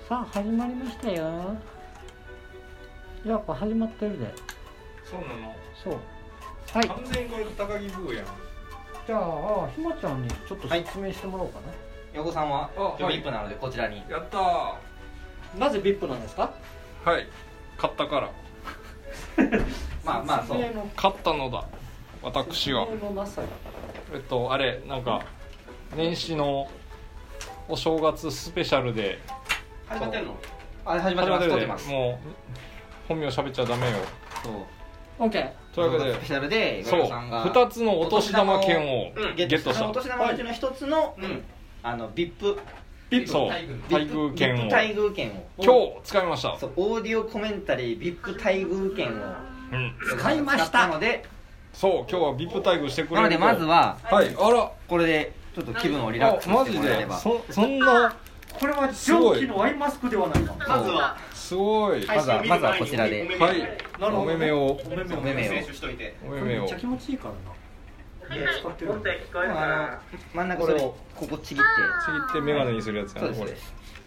さあ始まりましたよ。いやこれ始まってるで。 そうなの。 そうはい。 完全にこれ高木ブーやん。 じゃあひまちゃんにちょっと説明してもらおうかな。 横さんははいビップなのでこちらに。 やったー。 なぜビップなんですか？ はい買ったから。 まあそう買ったのだ私は。あれなんか年始のお正月スペシャルで始まってるの？あ、始まってます。撮ってます。 もう本名喋っちゃダメよ。 そう。 オッケー。 というわけでスペシャルでそう2つのお年玉券をゲットした。 お年玉のうちの1つのビップそう待遇券を待遇券を今日使いました。 そうオーディオコメンタリービップ待遇券を使いましたので、 そう今日はビップ待遇してくれる。 なのでまずははいあらこれでちょっと気分をリラックスしてもらえれば。 そんなこれは蒸気のアイマスクではないか。 まずはすごい。 まずはこちらで。 はい。お目目を。 お目目を。 めっちゃ気持ちいいからな。使ってる。 真ん中それここちぎってメガネにするやつやなこれ。 聞こ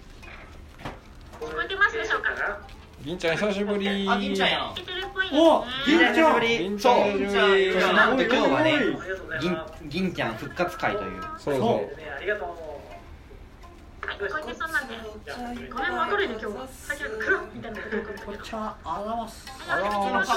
えてますでしょうか。 銀ちゃん久しぶり。 あ、銀ちゃんやん。 お、銀ちゃん。 銀ちゃん久しぶり。 なんと今日はね、銀ちゃん復活会という。 そうそう。 ありがとう。はい、小池さんなんで、ごめん戻るね今日は。先ほど黒みたいなことこっちはあらます。 ありがとうございます。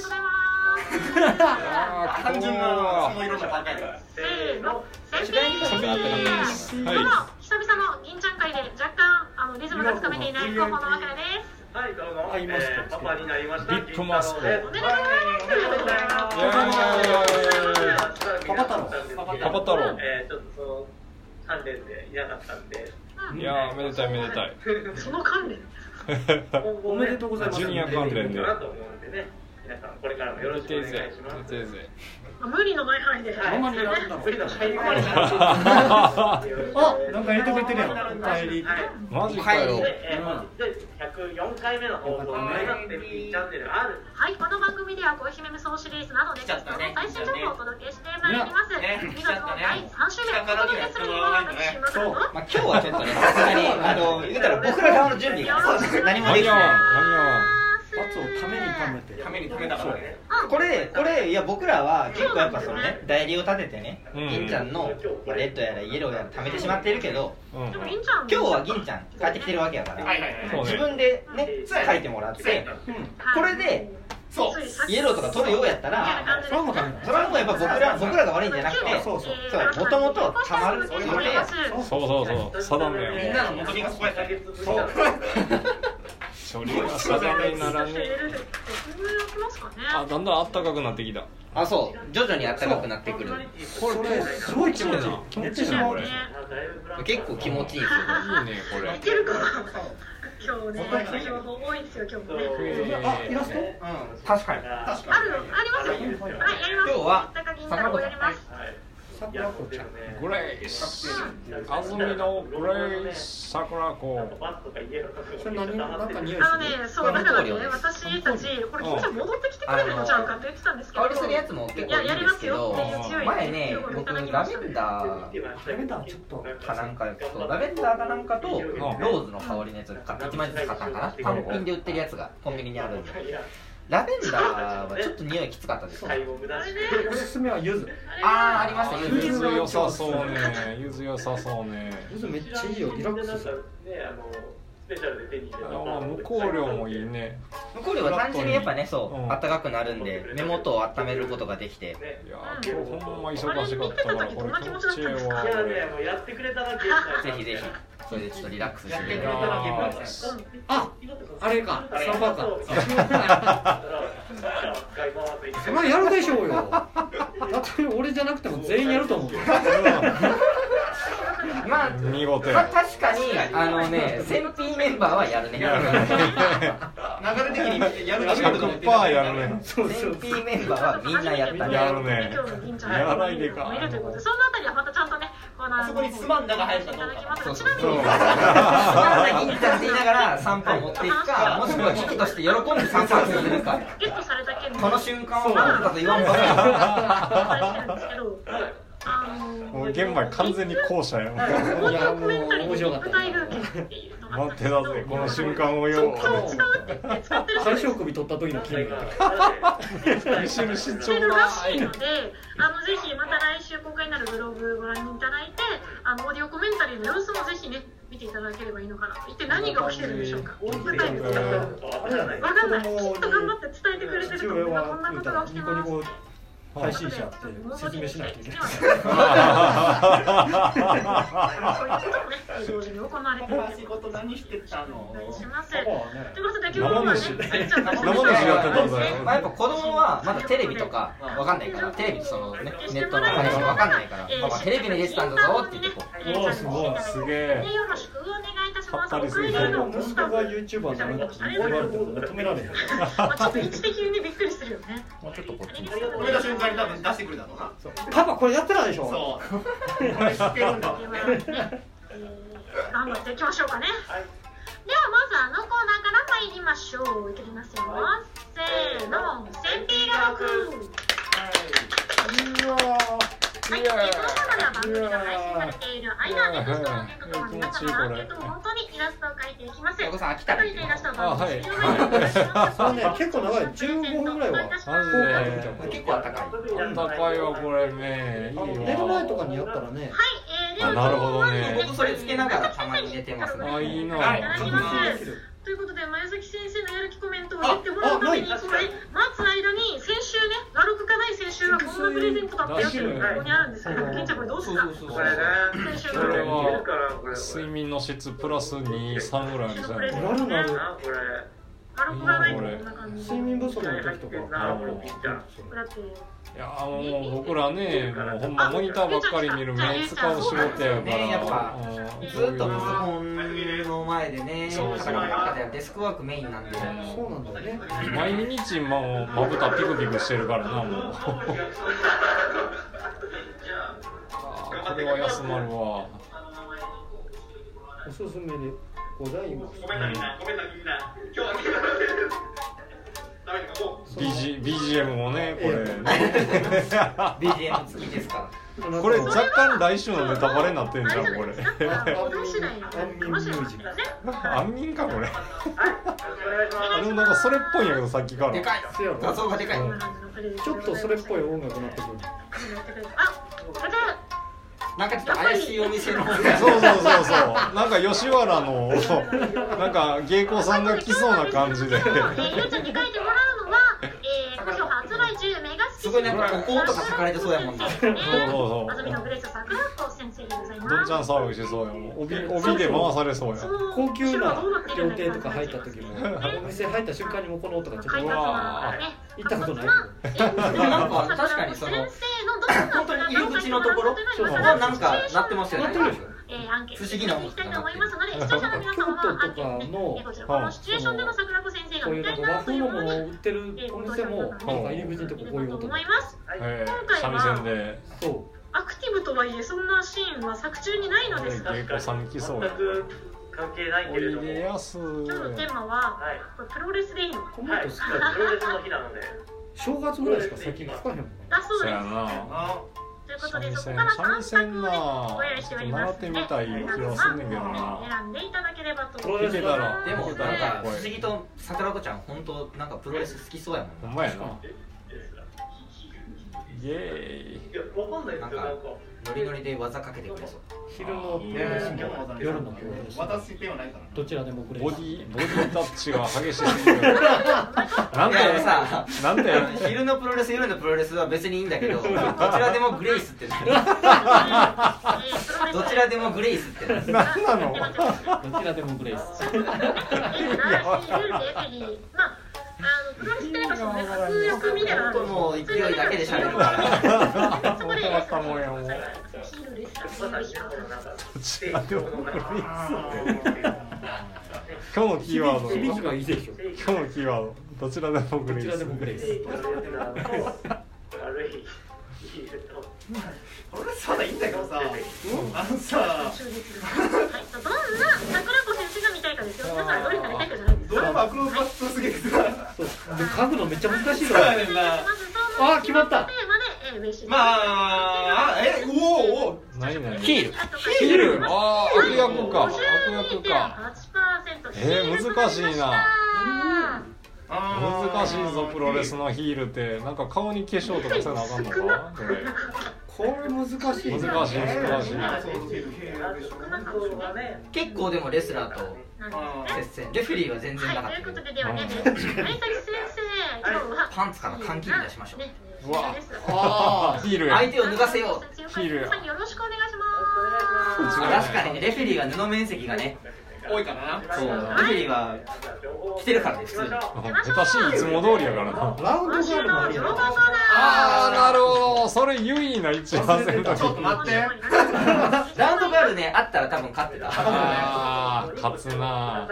単純なその色の考え。 せーの、先生。 はい。 久々の銀ちゃん会で若干リズムがつかめていない広報のわけです。 はい、どうも。パパになりました。 ビップマスク。 おめでとうございます。 パパ太郎。 パパ太郎。 ちょっとその関連でいなかったんで。 いやめでたいめでたい。 その関連。 おめでとうございます。 ジュニア関連で。 かなと思うんでね。皆さんこれからもよろしくお願いします。 無理のない範囲で。 ママにやるんだろう。 無理のない範囲で。 あ、なんか入れてくれてるやん。帰り。 マジかよ。 104回目の放送になってるチャンネルある。 はい、この番組では恋姫無双シリーズなどで最新情報をお届けしてまいります。2月の第3週目、お届けするのは私島からの。 まあ今日はちょっとね、さすがに言うたら僕ら側の準備が何もできてない。 罰をためにためたからね。これいや僕らは結構やっぱそのね代理を立ててね、銀ちゃんのレッドやらイエローやら貯めてしまっているけど、今日は銀ちゃん帰ってきてるわけやから、自分でね書いてもらって、これでイエローとか取るようやったら、それはもうやっぱ僕らが悪いんじゃなくて、もともとたまる予定や。 そう定めよ。 みんなの元にがそこやったけど。 処理が定めにならねえ。あ、だんだん暖かくなってきた。 あ、そう徐々に暖かくなってくる。 これすごい気持ちいい。気持ちいいなこれ。 結構気持ちいいですよ。 いいねこれ。 いけるかな。今日ね、情報多いですよ今日もね。 あ、イラスト？ 確かに。 ありますよ。はい、やります。 今日は桜子ちゃん。 グレイス安住のグレイス桜子。 それなんか匂いそうだからね、私たちこれ金ちゃん戻ってきてくれるのちゃうかって言ってたんですけど、 香りするやつも結構いいんですけど、前ね僕ラベンダーちょっとかなんかとラベンダーかなんかとローズの香りのやつ1枚ずつ買ったんかな。単品で売ってるやつがコンビニにあるんで。ラベンダーはちょっと匂いきつかったですね。 おすすめは柚子。 ありました。 柚子良さそうね。柚子良さそうね。 柚子めっちゃいいよ。リラックスする。 スペシャルで手に入れた。 無香料もいいね。 無香料は単純にやっぱね、そう暖かくなるんで目元を温めることができて。 いや今日ほんま忙しかったからこれ気持ちいいわ。 やってくれただけ。 ぜひぜひ。それでちょっとリラックスして。 あ、あれか、サーバーか。それはやるでしょうよ。だって俺じゃなくても全員やると思う。 まあ見事や。確かに戦品メンバーはやるね。流れ的にやる 100%やるね。 戦品メンバーはみんなやったね。 やるね。やらないでか。 そのあたりはまたちゃんとね、 あそこにスマンダが入るかどうか。 ちなみにスマンダ銀ちゃんって言いながら3パン持っていくか、もしくは危機として喜んで3パンするか。 ゲットされた件この瞬間を何だと言わんばかり。もう現場完全に後者や。 いやもう面白かった。舞台風景っていうのとがあったんですけど、 待ってだぜこの瞬間をよ。 使うって言って使ってる最小首取った時の筋肉見知る主して張だるらしいので、ぜひまた来週公開になるブログご覧いただいて、オーディオコメンタリーの様子もぜひね見ていただければいいのかなと。一体何が起きてるんでしょうか。舞台ですか。わかんない。きっと頑張って伝えてくれてると思う。こんなことが起きてます。 配信者って説明しないといけない。 そういうこともね、同時に行われている。 仕事何してたの？ お願いします。ということで今日生はね、 主あいちゃんの生主やってたんだよ。 まあやっぱ子供はまだテレビとかわかんないから、テレビそのねネットの配信わかんないから、パパテレビに出てたんだぞって言ってこう。 おすごいすげえ。 よろしくお願いいたします。 はったりする息子が YouTuber になるって言われても止められへん。 ちょっと位置的にねびっくりするよね。 もうちょっとこっちに。 止めた瞬間に多分出してくるだろうな。 パパこれやってないでしょ。 そう。これ知ってるんだ。 頑張っていきましょうかね。ではまずコーナーから参りましょう。いきますよ。せーの、センピーラ録。はい、このコーナーでは番組が配信されている間でテストのテントと皆さんのアンケートを元にイラストを描いていきます。 お子さん飽きたらイラストを番組にそうね、結構長い。15分ぐらいは。 結構あったかい。 あったかいわこれね。いいわ。 寝る前とかにやったらね。 あなるほどね。 僕それつけながらたまに寝てますね。 あいいな。 ということで、前崎先生のやる気コメントを言ってもらうために、これ、待つ間に、先週ね、悪くかない先週はこんなプレゼントだったよっていうのがここにあるんですけど、金ちゃんこれどうすか？ これね。 先週これのは睡眠の質プラス2、3ぐらいありそうやね。 なるなる。 これ。 悪くかないとこんな感じ。 睡眠不足の時とか。 だって、 いやもう僕らね、もうほんまモニターばっかり見る目使う仕事やからね、やっぱずっとパソコンの前でね、 そうそうデスクワークメインなんで。 そうなんだよね。 毎日もうまぶたピクピクしてるからなもう。これは休まるわ。 おすすめでございます。 ごめんなみんな、ごめんなみんな。今日はダメかもう。 BGM もねこれ。 BGM 付きですから。 これ若干来週のネタバレになってんじゃんこれ。安眠かこれ。あでもなんかそれっぽいんやけどさっきから。 でかい。画像がでかい。 ちょっとそれっぽい音楽になってくる。 なんかちょっと怪しいお店の。 そうなんか吉原のなんか芸妓さんが来そうな感じで。 ゆうちゃんに書いてもらうのは、古書発売中メガ好き。 すごいなんかこことか書かれてそうやもんね。 そうあずみのグレース桜子先生でございます。 どんちゃん騒ぎしそうやもん。帯で回されそうや。 高級な料亭とか入った時もお店入った瞬間にもこの音がちょっとうわ行ったことないなんか確かにその本当に入り口のところはなんかなってますよね。不思議な音いきたいと思いますので、視聴者の皆様はアンケートね、こちらこのシチュエーションでの桜子先生がこういう見たなんか和風いなというのものを売ものにってるお店もなんか入り口のとここういう音思います。 三味線でそアクティブとはいえそんなシーンは作中にないのですが、 芸妓さん来そうや。 全く関係ないけれども。 おいでやす。 今日のテーマはこれプロレスでいいの？ うこの音好きプロレスの日なので。 正月ぐらいしか最近聞かへんもんだそうです。 そうやな。 ということでそこ三から3 味線択をねご用意しておりますので、 習ってみたい気がすんねんけどな。 選んでいただければとプロレス聞けたらでもなんか不思議と桜子ちゃん本当なんかプロレス好きそうやもん。 ほんまやな。イエーイ。 いや、わかんないですよ、なんか。 ノリノリで技かけてくれそう。 昼のプロレスも夜のプロレスも私ではないから。 どちらでもグレボーディタッチが激しすぎる。なんいやでさ、 なんで昼のプロレス夜のプロレスは別にいいんだけど、どちらでもグレイスって何？どちらでもグレイスって何？ なんなの？ どちらでもグレースプロレスってやっぱその活躍みたいなのもう勢いだけで喋るから。 本当だったもんやもん。 ヒールレスラーの人どちらでもグレース。今日のキーワード。 響きがいいでしょ今日のキーワード。どちらでもグレース。 どちらでもグレース悪い。これさ、いいんだけどさ、あのさ、 どんな桜子先生が見たいかですよ。皆さんどれになりたいかじゃないですか。 ドラマアクロバットすぎてさ、 そうで書くのめっちゃ難しいそうからやねんな。 あ決まったまあ、おお。 何々。 ヒール。 ヒール。ああ、悪役か。悪役か。 難しいな。 あ難しいぞプロレスのヒールって。なんか顔に化粧とかせなあかんのか。 これ難しい。 難しい。 結構でもレスラーと接戦。レフェリーは全然なかったけど。 ということでではね、相崎先生、今日はパンツから缶切り出しましょう。 うわあヒールや。 相手を脱がせよう。 ヒールや。よろしくお願いします。 確かにね、レフェリーは布面積がね多いかな。 そう、レフェリーは着てるからね、普通に。 下手しいいつも通りやからな。 ラウンドガールもありやろ。 ああなるほど。それ優位な位置合わせるとき。 ちょっと待って。 ラウンドガールね、あったら多分勝ってた。 ああ勝つな。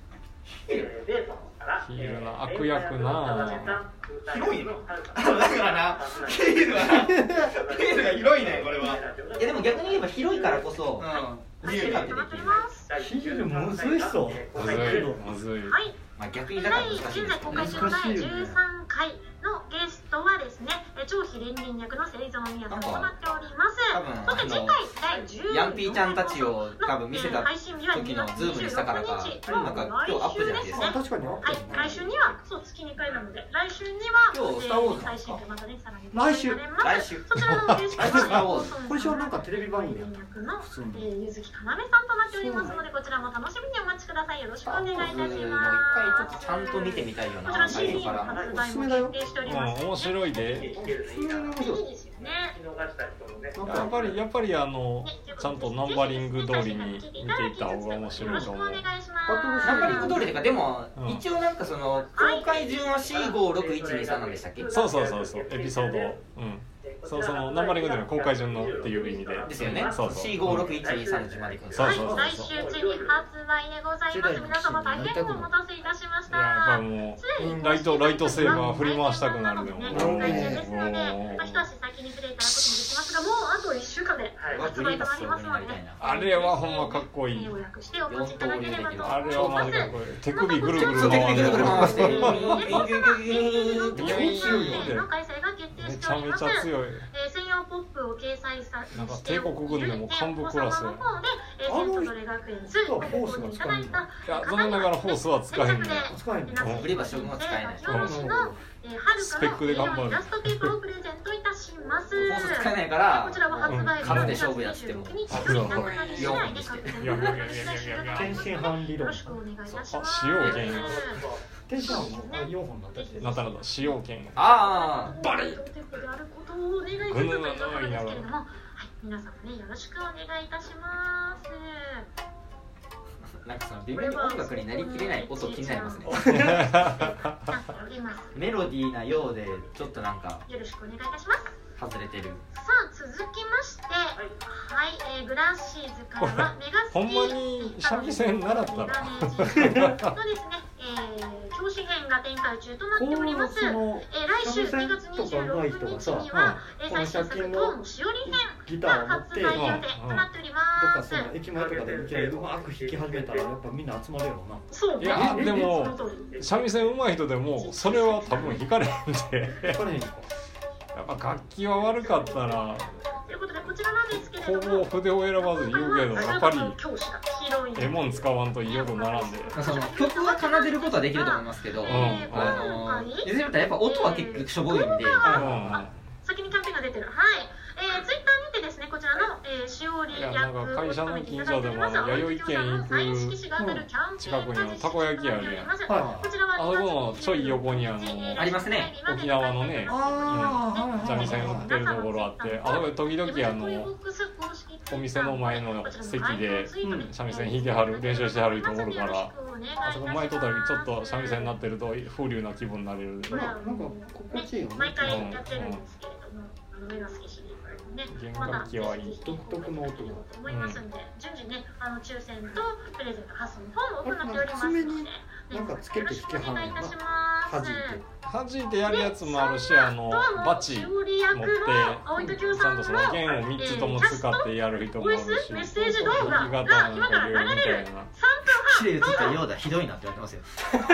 ヒールな悪役な。 広いの。だからな、ヒールが広いね、これは。 でも逆に言えば広いからこそ、 見える。 ヒールむずいっそ。 むずい。 まあ逆にだから難しいです現在公開中の第13回のゲストはですね、超非連連役の芹沢美也さんとなっております。そして次回第14 ヤンピーちゃんたちを多分見せた時のズームにしたからか、なんか今日アップじゃないですか。 確かに。 はい、来週にはそう月2回なので、来週には今日スターウォーズ最新回またねさらに来週そちらのゲストはこれはなんかテレビ番組や役の柚木かなめさんとなっておりますので、こちらも楽しみにお待ちください。よろしくお願いいたします。 もう一回ちょっとちゃんと見てみたいよな。 こちら CD の発売も決定しております。 面白いで。 いいですよね。 やっぱりちゃんとナンバリング通りに見ていった方が面白いと思う。 ナンバリング通りというか、でも一応なんかその公開順は C56123 なんでしたっけ？ そうエピソード。そのナンバリングでの公開順のっていう意味でですよね。 そう C56123 の順までいくんです。 そう来週中に発売でございます。皆様大変お待たせいたしました。 やっぱもうライトセーバー振り回したくなるでも。 公開中ですので、一足先にプレイいただくこともできますが、もうあと1週間で発売となりますので、 あれはほんまかっこいい。 予約してお待ちいただければとあれはマジかっこいい。手首ぐるぐる手首ぐるぐる回しての開催が決定めしております。 ちゃめちゃ強い。 専用ポップを掲載さなんか帝国軍でも幹部クラスや。 セントドレ学園2ご購入いただいたいや残念ながらホースは使えへんね。 ブリバ将軍は使えない。 スペックで頑張る。 イラストテープをプレゼントいたします。 ホース使えないからこちらは発売数で勝負やっても 4にして天津飯理論。 よろしくお願いいたします。 使用権天津飯も4本になってて。 なったら使用権。 ああバリッ。 であることをお願いするというところですけれども、はい、皆様ねよろしくお願いいたします。 なんかその微妙に音楽になりきれない音気になりますね。メロディーなようでちょっとなんかよろしくお願いいたします。 外れてる。 さあ続きまして、はい、グラッシーズからはメガスキほんまに三味線習ったの？ のですね、教師編が展開中となっております。来週2月26日には最新作「塔のしおり編」が発売予定となっております。 どっかその駅前とかでいきなりうまく弾き始めたらやっぱみんな集まるやろな。 そういやでも三味線上手い人でもそれは多分弾かれへんで。やっぱ楽器は悪かったらということでこちらなんですけれども、 ほぼ筆を選ばず言うけどやっぱり絵文使わんといいよと並んで。 その曲は奏でることはできると思いますけど、ゆずりったらやっぱ音は結局しょぼいんで。 先にキャンペーンが出てる。はい。ツイッターにてですね、こちらのしおり役を会社の近所でも弥生県行く近くにたこ焼き屋あるやん。あそこのちょい横にありますね。 沖縄のね三味線売ってるところあって、あそこで時々お店の前の席で三味線弾いてはる練習してはる人おるから、あそこ前とったりちょっと三味線になってると風流な気分になれる。 なんか心地いいよね。 毎回やってるんですけれども、目が好きシリーズね、 弦楽器はいい。 独特の音が思いますんで、順次ね抽選とプレゼント発送の方も行っておりますので、 なんかつけて弾きはんねんな。 弾いてやるやつもあるし、バチ持ってちゃんとその弦を3つとも使ってやる人もあるし、 メッセージ動画が今から流れる3分半。 綺麗映ったようだ、ひどいなって言われてますよ。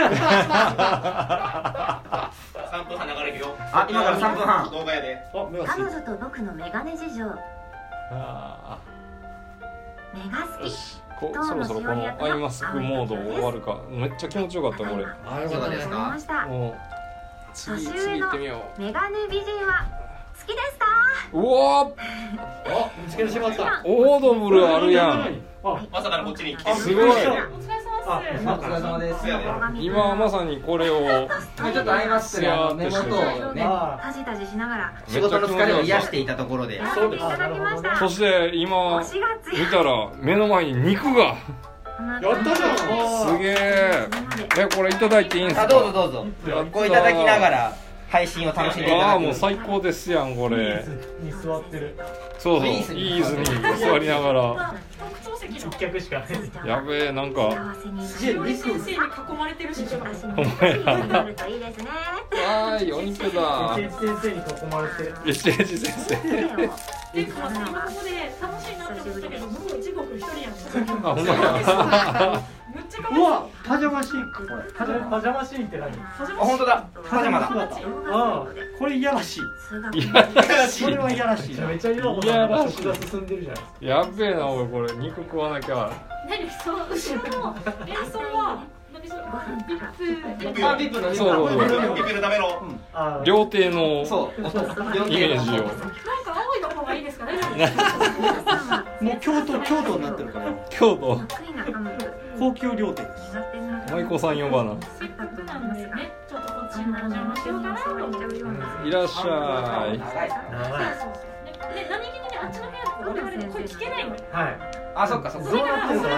3分半流れるよ。 あ、今から3分半動画やで。 彼女と僕のメガネ事情。メガ好き。 そろそろこのアイマスクモード終わるか。めっちゃ気持ちよかったこれ。 あよかったですか。 もう次行ってみよメガネ美人は好きですか？ う。うわあ見つけてしまった。 オードブルあるやん。 まさかのこっちに来てる。 すごい。 お疲れ様です。 今まさにこれをちょっとアイマスクで目元をね、 タジタジしながら仕事の疲れを癒していたところで。 そうです。いただきました。 そして今推しが強い見たら目の前に肉が。 やったじゃん。 すげえ。これいただいていいんですか？ あ、どうぞどうぞ。こういただきながら配信を楽しんでいただく。 ああもう最高ですやんこれ。 に座ってる。 そうそう。イーズに座りながら。 一脚しかない。 やべえなんか。 先生に囲まれてるし。 お前や。わーいお肉だ。 先生に囲まれて。 エチエチ先生。 今ここで楽しいなって思ったけど、もう地獄一人やん。 あほんまや。 むっちゃ可愛い。 うわパジャマシーンこれ。 パジャマシーンって何？ あ、本当だ。パジャマだ。 あこれいやらしい。 いやらしい。 これはいやらしい。 めっちゃ色も食が進んでるじゃないですか。 やべえな俺これ肉食わなきゃ。 何その後ろの演奏は何それ？ あ、ビップのそうそうそう。 ビビるための。 料亭のそう。 イメージを。 なんか青いの方がいいですかね？ もう京都になってるから。 京都。 高級料亭です。 舞妓さん呼ばな。 せっかくなんでね、ちょっとこっちにお邪魔しようかなと思っております。 いらっしゃい。 で、何気にね、あっちの部屋我々声聞けないの。 はい。 あ、そっかそっか。 そうなってんだ。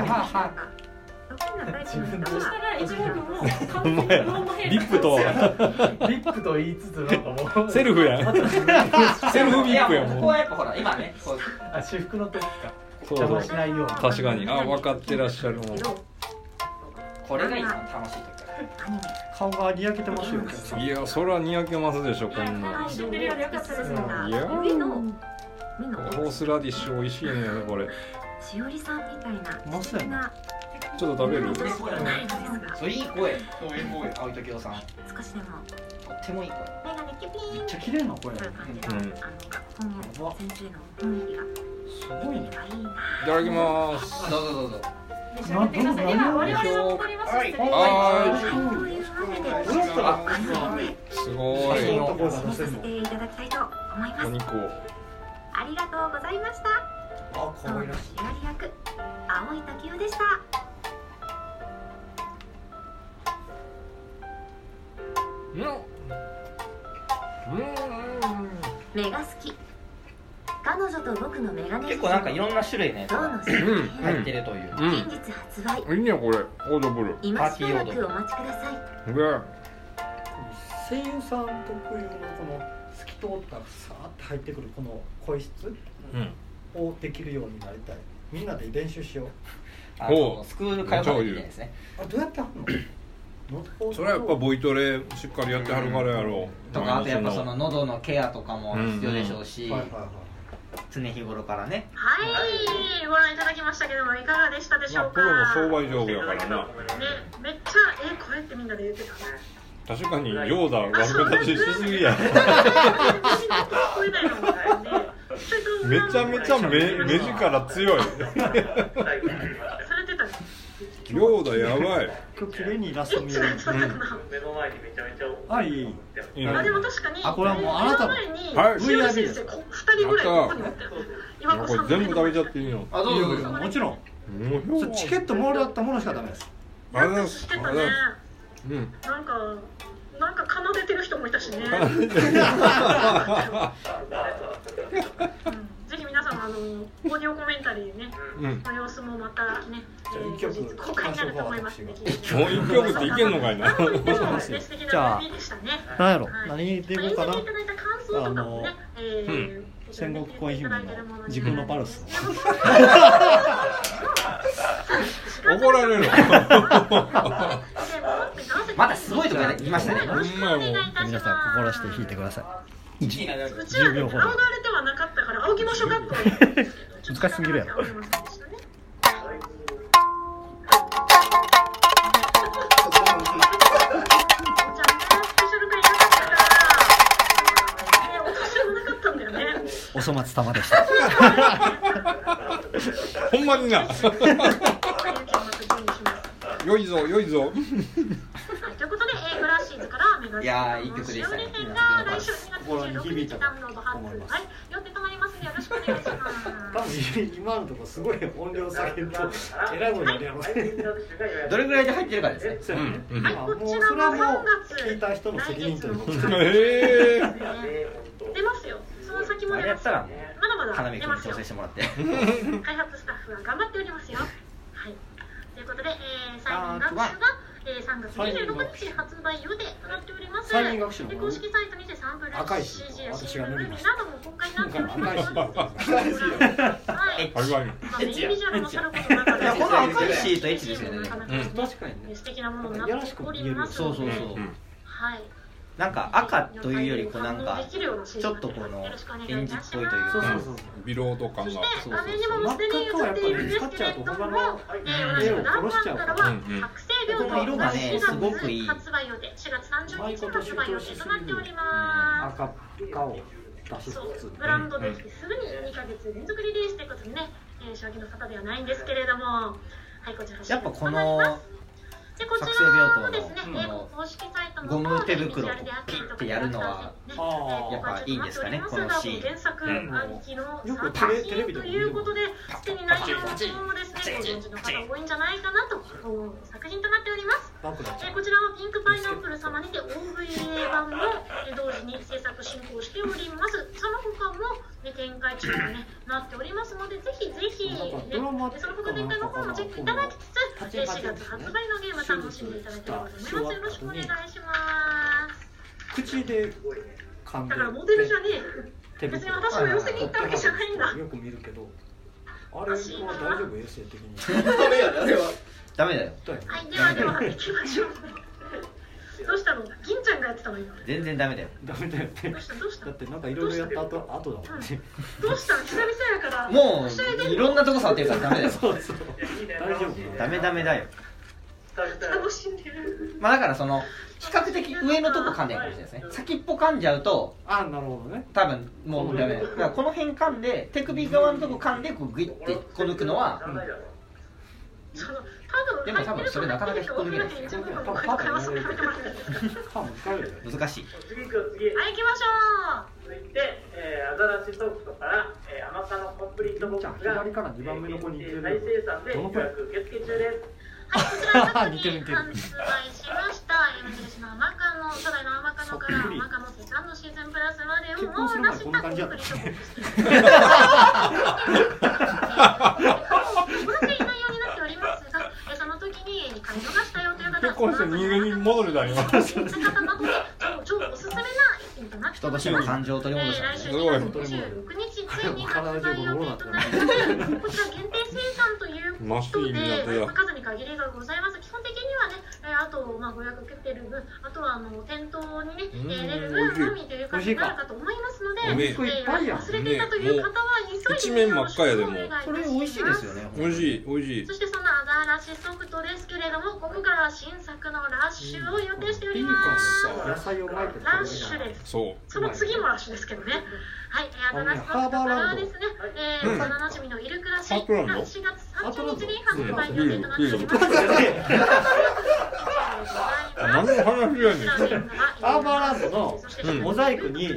そしたら一号君もほんまや。リップとリップと言いつつなんかもうセルフやん。セルフビップやここもん。 はやっぱほら今ね、こうあ、私服の時か。 そう邪魔しないように。 確かに。あ分かってらっしゃるもん。 これが一番楽しいというか。 顔がにやけてますよ。 いやそれはにやけますでしょこんな。 楽しんでるよりよかったですね。 いや指のホースラディッシュ美味しいねこれ。 しおりさんみたいな素敵なちょっと食べる？ そういい声。そういい声。青井時夫さん。 少しでもとってもいい声。 メガネキュピーンめっちゃ綺麗な声。 という感じの学校の先生の雰囲気がすごいね。 いいな。 いただきます。 どうぞどうぞ。 召し上がってください。では我々は戻ります。 はというわけで、 すごい。 楽しませていただきたいと思います。 お肉を。 ありがとうございました。 あ可愛らしい。 しおり役青井滝夫でした。目が好き。彼女と僕のメガネ。 結構なんかいろんな種類のやつが入ってるという。 近日発売。 いいねこれオードブル。 今しばらくお待ちください。 声優さん特有のこの透き通ったさーって入ってくるこの声質をできるようになりたい。みんなで練習しよう。 スクール通ったらいいですね。 あどうやってはんの？ それはやっぱボイトレしっかりやってはるからやろう。 とかあとやっぱその喉のケアとかも必要でしょうし、 はいはいはい。 常日頃からね。 はい、ご覧いただきましたけどもいかがでしたでしょうか。 プロの商売上手やからな。 ね、めっちゃこれってみんなで言ってたね。 確かにヨーダ悪目立ちしすぎや。めちゃめちゃ目力強い。 されてたね。 ヨーダやばい。 今日綺麗にイラスト見える。 目の前にめちゃめちゃ。 あいい。 あでも確かに。 あこれはもうあなたの。 はい。 しおり先生2人ぐらいここにおったよね。今これ全部食べちゃっていいの？ あどうぞどうぞ。 もちろん。チケットもらったものしかダメです。 やっと知ってたね。 うん。 なんか奏でてる人もいたしね。ぜひ皆さんオーディオコメンタリーね、の様子もまたね、後日公開になると思いますので。 今日一曲っていけんのかいな。 じゃあ何やろ何でいこうかな。戦国コイン姫の自分のパルス。 怒られる。 またすごいとか言いましたね。 皆さん心して弾いてください。 うちはね、仰がれてはなかったから仰ぎましょうかって難しすぎるやろ。お粗末様でした。 ほんまにな良いぞ良いぞ。 ということで、グラッシーズからメガいやーいい曲でしたね。 しおり編が来週2月26日ダウンロード発売予定となりますのでよろしくお願いします。 多分今のとこすごい音量下げるとえらいことになるやろね。 どれぐらいで入ってるかですね。 はい、こもうちらもそれはも 3 う月聞いた人の責任ということで。 へえ。 出ますよ。その先もあれ出ますよ。 やったらもまだまだう花見出ますよ君に調整。してもらって。 開発スタッフは頑張っておりますよ。はい。ということで、サイン学習が、3月26日発売予定となっております。 サイン学習ので公式サイトにてサンプル赤いし CG や私 CM のルビが塗りましたなども公開になっておりますので、はい。 バリバリ。 まあメインビジュアルもさることながら、 いやこの赤いシート H ですよね。 確かにね。 素敵なものになっておりますそうので、 そうそう。 はい。 なんか赤というよりこうなんかちょっとこのエンジっぽいというそうか。 そうそう。 ビロード感が。 そして画面にももうすでに映っているんですけれども、同じくダンバンからは覚醒病棟が4月発売予定、4月30日発売予定となっております。 赤を出しつつ。 ブランドできてすぐに2ヶ月連続リリースということでね、将棋の方ではないんですけれども、はい、こちらやっぱこのでこち覚醒病棟らもですね、 の公式サイトのゴム手袋ビジュアルであったりとかってやるのはやっぱいいんですかねこのシーン。 原作ありきのよく作テレビでも見る品ということで、すでに内容もですね、ご存知の方多いんじゃないかなと思う作品となっております。こちらはピンクパイナップル様にて OVA 版も同時に制作進行しております。その他も展開中とねなっておりますので、ぜひぜひね、その他展開の方もチェックいただきつつ、4月発売のゲーム楽しんでいただければと思います。よろしくお願いします。 口で噛んで。 だからモデルじゃねえ。別に私も寄せに行ったわけじゃないんだ。 よく見るけど。あれは大丈夫衛生的に。 ダメやであれは。 ダメだよ。 はい、では行きましょう。どうしたの？銀ちゃんがやってたの今。 全然ダメだよ。 ダメだよね。 どうしただってなんかいろいろやった後だもんね。 どうしたの？久々やから。 もういろんなとこ触ってるからダメだよ。 そうそう。大丈夫。 ダメダメだよ。 楽しんでる。 まあだからその比較的上のとこ噛んでるかもしれないですね。先っぽ噛んじゃうとあ、なるほどね。 多分もうダメだよ。だからこの辺噛んで手首側のとこ噛んでこうグイってこう抜くのは。でも多分それなかなか引っこ抜けないですよ。難しい。 はい、行きましょう。 続いて、アザラシソフトから甘さのコンプリートボックスが左から2番目の子に行ってる。 再生産で予約受付中です。 はい、こちら昨日発売しました無印の甘カノ、初代の甘カノから甘カノセカンドシーズンプラスまでを網羅したコンプリートボックスです。同じ内容になっておりますが、その時に買い逃したよという方は結婚して人間に戻るだよ。 超おすすめな一品となって人としての感情を取り戻したんですね。 来週2月26日ついに発売予定となります。こちら限定生産ということで数に限りがございます。基本的にはね、あとご予約受けてる分、あとは店頭にね入れる分のみという感じになるかと思いますので、忘れていたという方は急いでよろしくお願いいたします。 それ美味しいですよね。 美味しい美味しい。 そしてそのアザラシソフトですけれども、ここから新作のラッシュを予定しております。 野菜を巻いてラッシュです。 そう。 その次もラッシュですけどね。はい、アザラシソフトからですね、幼なじみのイルクラシが4月30日に発売予定となっております。 何の話やねん。 ハーバーランドのモザイクに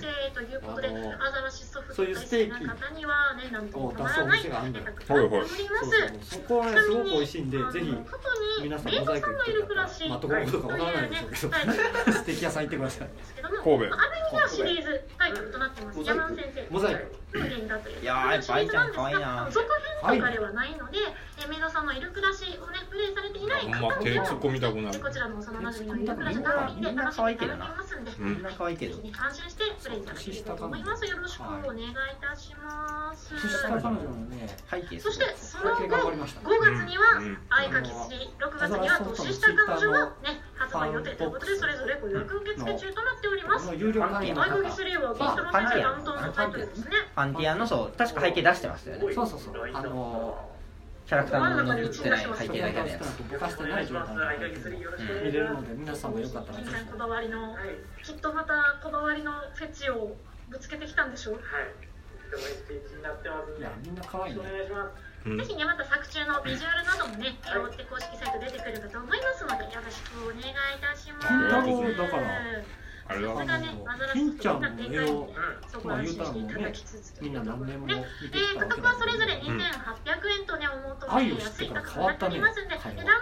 そういうステーキを出すお店があるんだよ。そこはねすごく美味しいんで、ぜひ皆さんモザイク行ってください。まあどこかわからないでしょうけど、ステーキ屋さん行ってください。 神戸。 アルミはシリーズタイトルとなってます。山野先生。 モザイク。 いやー、やっぱ愛ちゃん可愛いな。 続編とかではないので、メイドさんのイルクラシをねプレイされていない方も、 手突っ込みたくなる。 こちらの幼なじみのイルクラシが見て楽しんでいただけますんで、 みんな可愛いけど。 感心してプレイいただければと思います。よろしくお願いいたします。そしてその後5月には合鍵3、6月には年下彼女のね発売予定ということで、それぞれご予約受付中となっております。合鍵3はビートロセン担当のタイトルですね。 パンティアのそう確か背景出してましたよね。 そうそうそう。 キャラクターの映ってない背景だけのやつ。 ぼかしてない状態で見れるので、皆さんもよかったらぜひ。 こだわりのきっとまたこだわりのフェチをぶつけてきたんでしょう。はい。 いやみんな可愛いね。 ぜひねまた作中のビジュアルなどもね追って公式サイト出てくるかと思いますのでよろしくお願いいたします。 だからあれだ金ちゃんの絵をまあ言うたらもうねみんな何年も見てきたわけ価格はそれぞれ2800円とねお求めやすい価格になっておりますんで、ダウンロ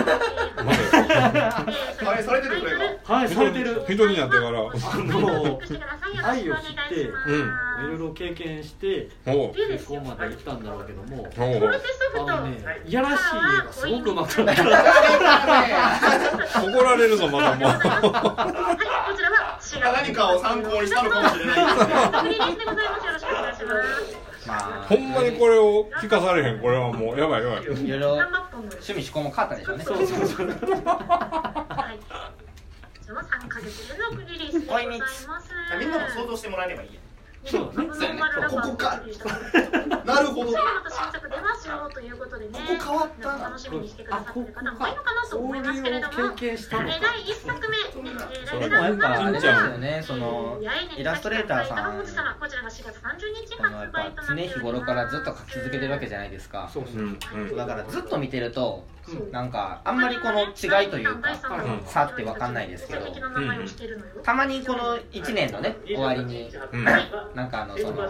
ードはいされてるこれがはいされてる人になってから愛を知っていろいろ経験してここまで行ったんだろうけどもいやらしい絵がすごくうまくなった怒られるぞまだもう何かを参考にしたのかもしれないほんまにこれを聞かされへんこれはもうやばいやばいいろいろ趣味思考も変わったでしょうね。 そうはい3ヶ月連続リリースでございます。 みんなも想像してもらえればいいやそうだねここかなるほどまた新作出ますよということでねここ変わった楽しみにしてくださってる方も多いのかなと思いますけれども、第1作目でもやっぱあれですよね、そのイラストレーターさんこちらが4月30日発売となっております。 常日頃からずっと描き続けてるわけじゃないですか。だからずっと見てるとなんかあんまりこの違いというか差って分かんないですけど、たまにこの1年のね終わりになんかその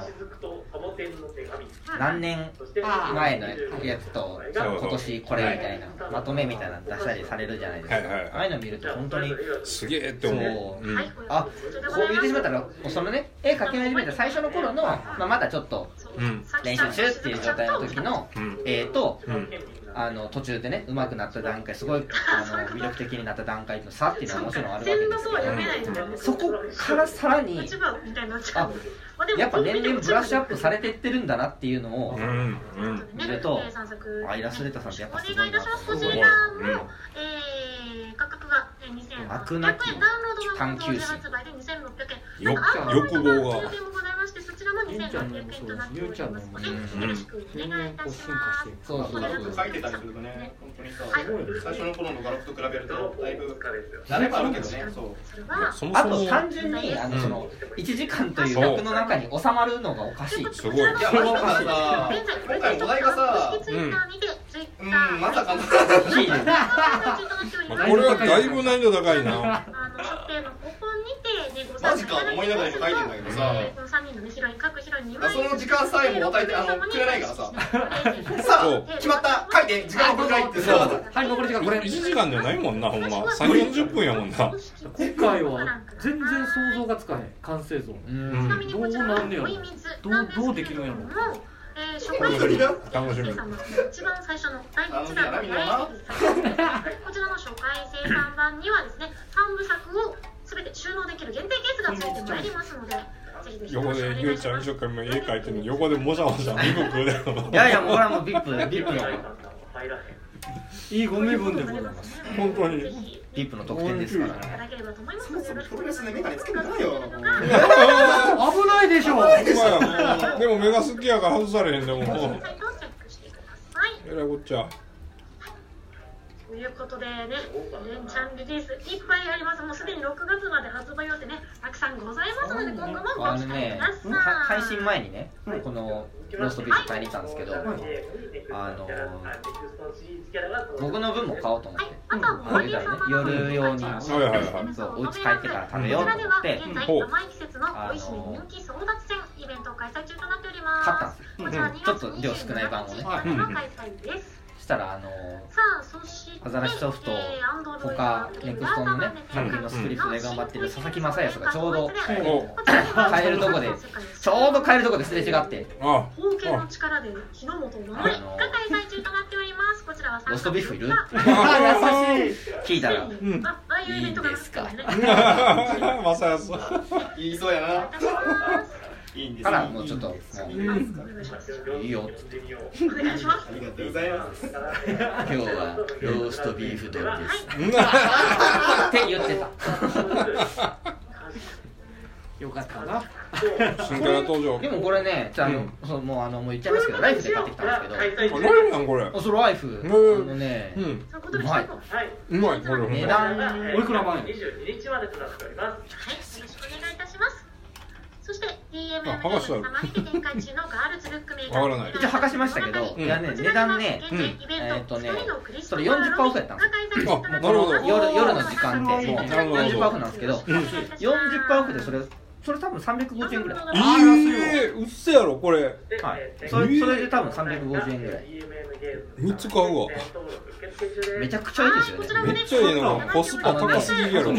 何年前のやつと今年これみたいなまとめみたいなの出したりされるじゃないですか。ああいうの見ると本当にすげえって思う。 あ、こう言ってしまったらそのね絵描き始めた最初の頃のまだちょっと練習中っていう状態の時の絵と途中でね上手くなった段階、すごい魅力的になった段階の差っていうのはもちろんあるわけですけど、そこからさらにやっぱ年々ブラッシュアップされていってるんだなっていうのを見ると、イラストレーターさんってやっぱすごいなと。 価格が2800円、ダウンロード版同時発売で2600円。 欲望が。 そちらも2800円となっておりますので、よろしくお願いいたします。 そう書いてたりするとね、本当にさ、最初の頃の画録と比べるとだいぶ慣れもあるけどね。 あと単純にその1時間という枠の中に収まるのがおかしい。 すごい。 いや、今回お題がさ、まさかのこれはだいぶ難易度高いな。 マジかと思いながら今書いてるんだけどさ、その時間さえも与えてくれないからさ、さあ決まった書いて時間をくらいってさ、 はい残り時間これ 1時間じゃないもんな、ほんま3、40分やもんな。 今回は全然想像がつかへん完成像。どうなんねやろ、どうできるんやろ。 楽しみ。 一番最初の第1弾のこちらの初回生産版にはですね、3部作をすべて収納できる限定ケースがついてまいりますので、 横でゆうちゃん一生懸命家描いてるのに横でもしゃもしゃビブ食うだよ。 いやいや、もうこれはもうビップのいいご身分でございます。 本当にビップの特典ですからね。 プロレスでメガネつけてないよ。 危ないでしょ。 でも目が好きやから外されへんでも。えらいこっちゃ。 ということでね、連チャンリリースいっぱいあります。もうすでに6月まで発売予定ね、たくさんございますので、今後もご期待ください。 配信前にね、このローストビーフ買いに行ったんですけど、僕の分も買おうと思って、夜用にお家帰ってから食べようと思って現在甘い季節の美味しい人気争奪戦イベントを開催中となっております。 買ったんですよ。ちょっと量少ない版をね。そしたらアザラシソフト他ネクストのね作品のスクリプトで頑張ってる佐々木正康がちょうど買えるとこですれ違って、 包茎の力で火の元を守りが開催中となっております。こちらはローストビーフいる？優しい。聞いたらいいんですか？ 正康言いそうやな。いいんですからもうちょっといいよってお願いします。 ありがとうございます。 今日はローストビーフ丼ですって言ってた。 よかったな。 新キャラ登場。 でもこれね、もう言っちゃいますけど、ライフで買ってきたんですけど。 ライフなんこれ。 そうライフ。ね、うまい。 うまいこれ。 値段おいくら万円？ 22日までとなっております。はい、よろしくお願いいたします。そして DMM 様にて展開中のガールズルックメーカー一応剥がしましたけど、いやね、値段ね、それ40%オフやったんですよ。 あ、なるほど。 夜の時間でもう40%オフなんですけど、40%オフでそれ多分350円ぐらい。 うっせやろこれ。 はい。それで多分350円ぐらい。 3つ買うわ。 めちゃくちゃいいですよね。 めっちゃいいな。コスパ高すぎるやろ。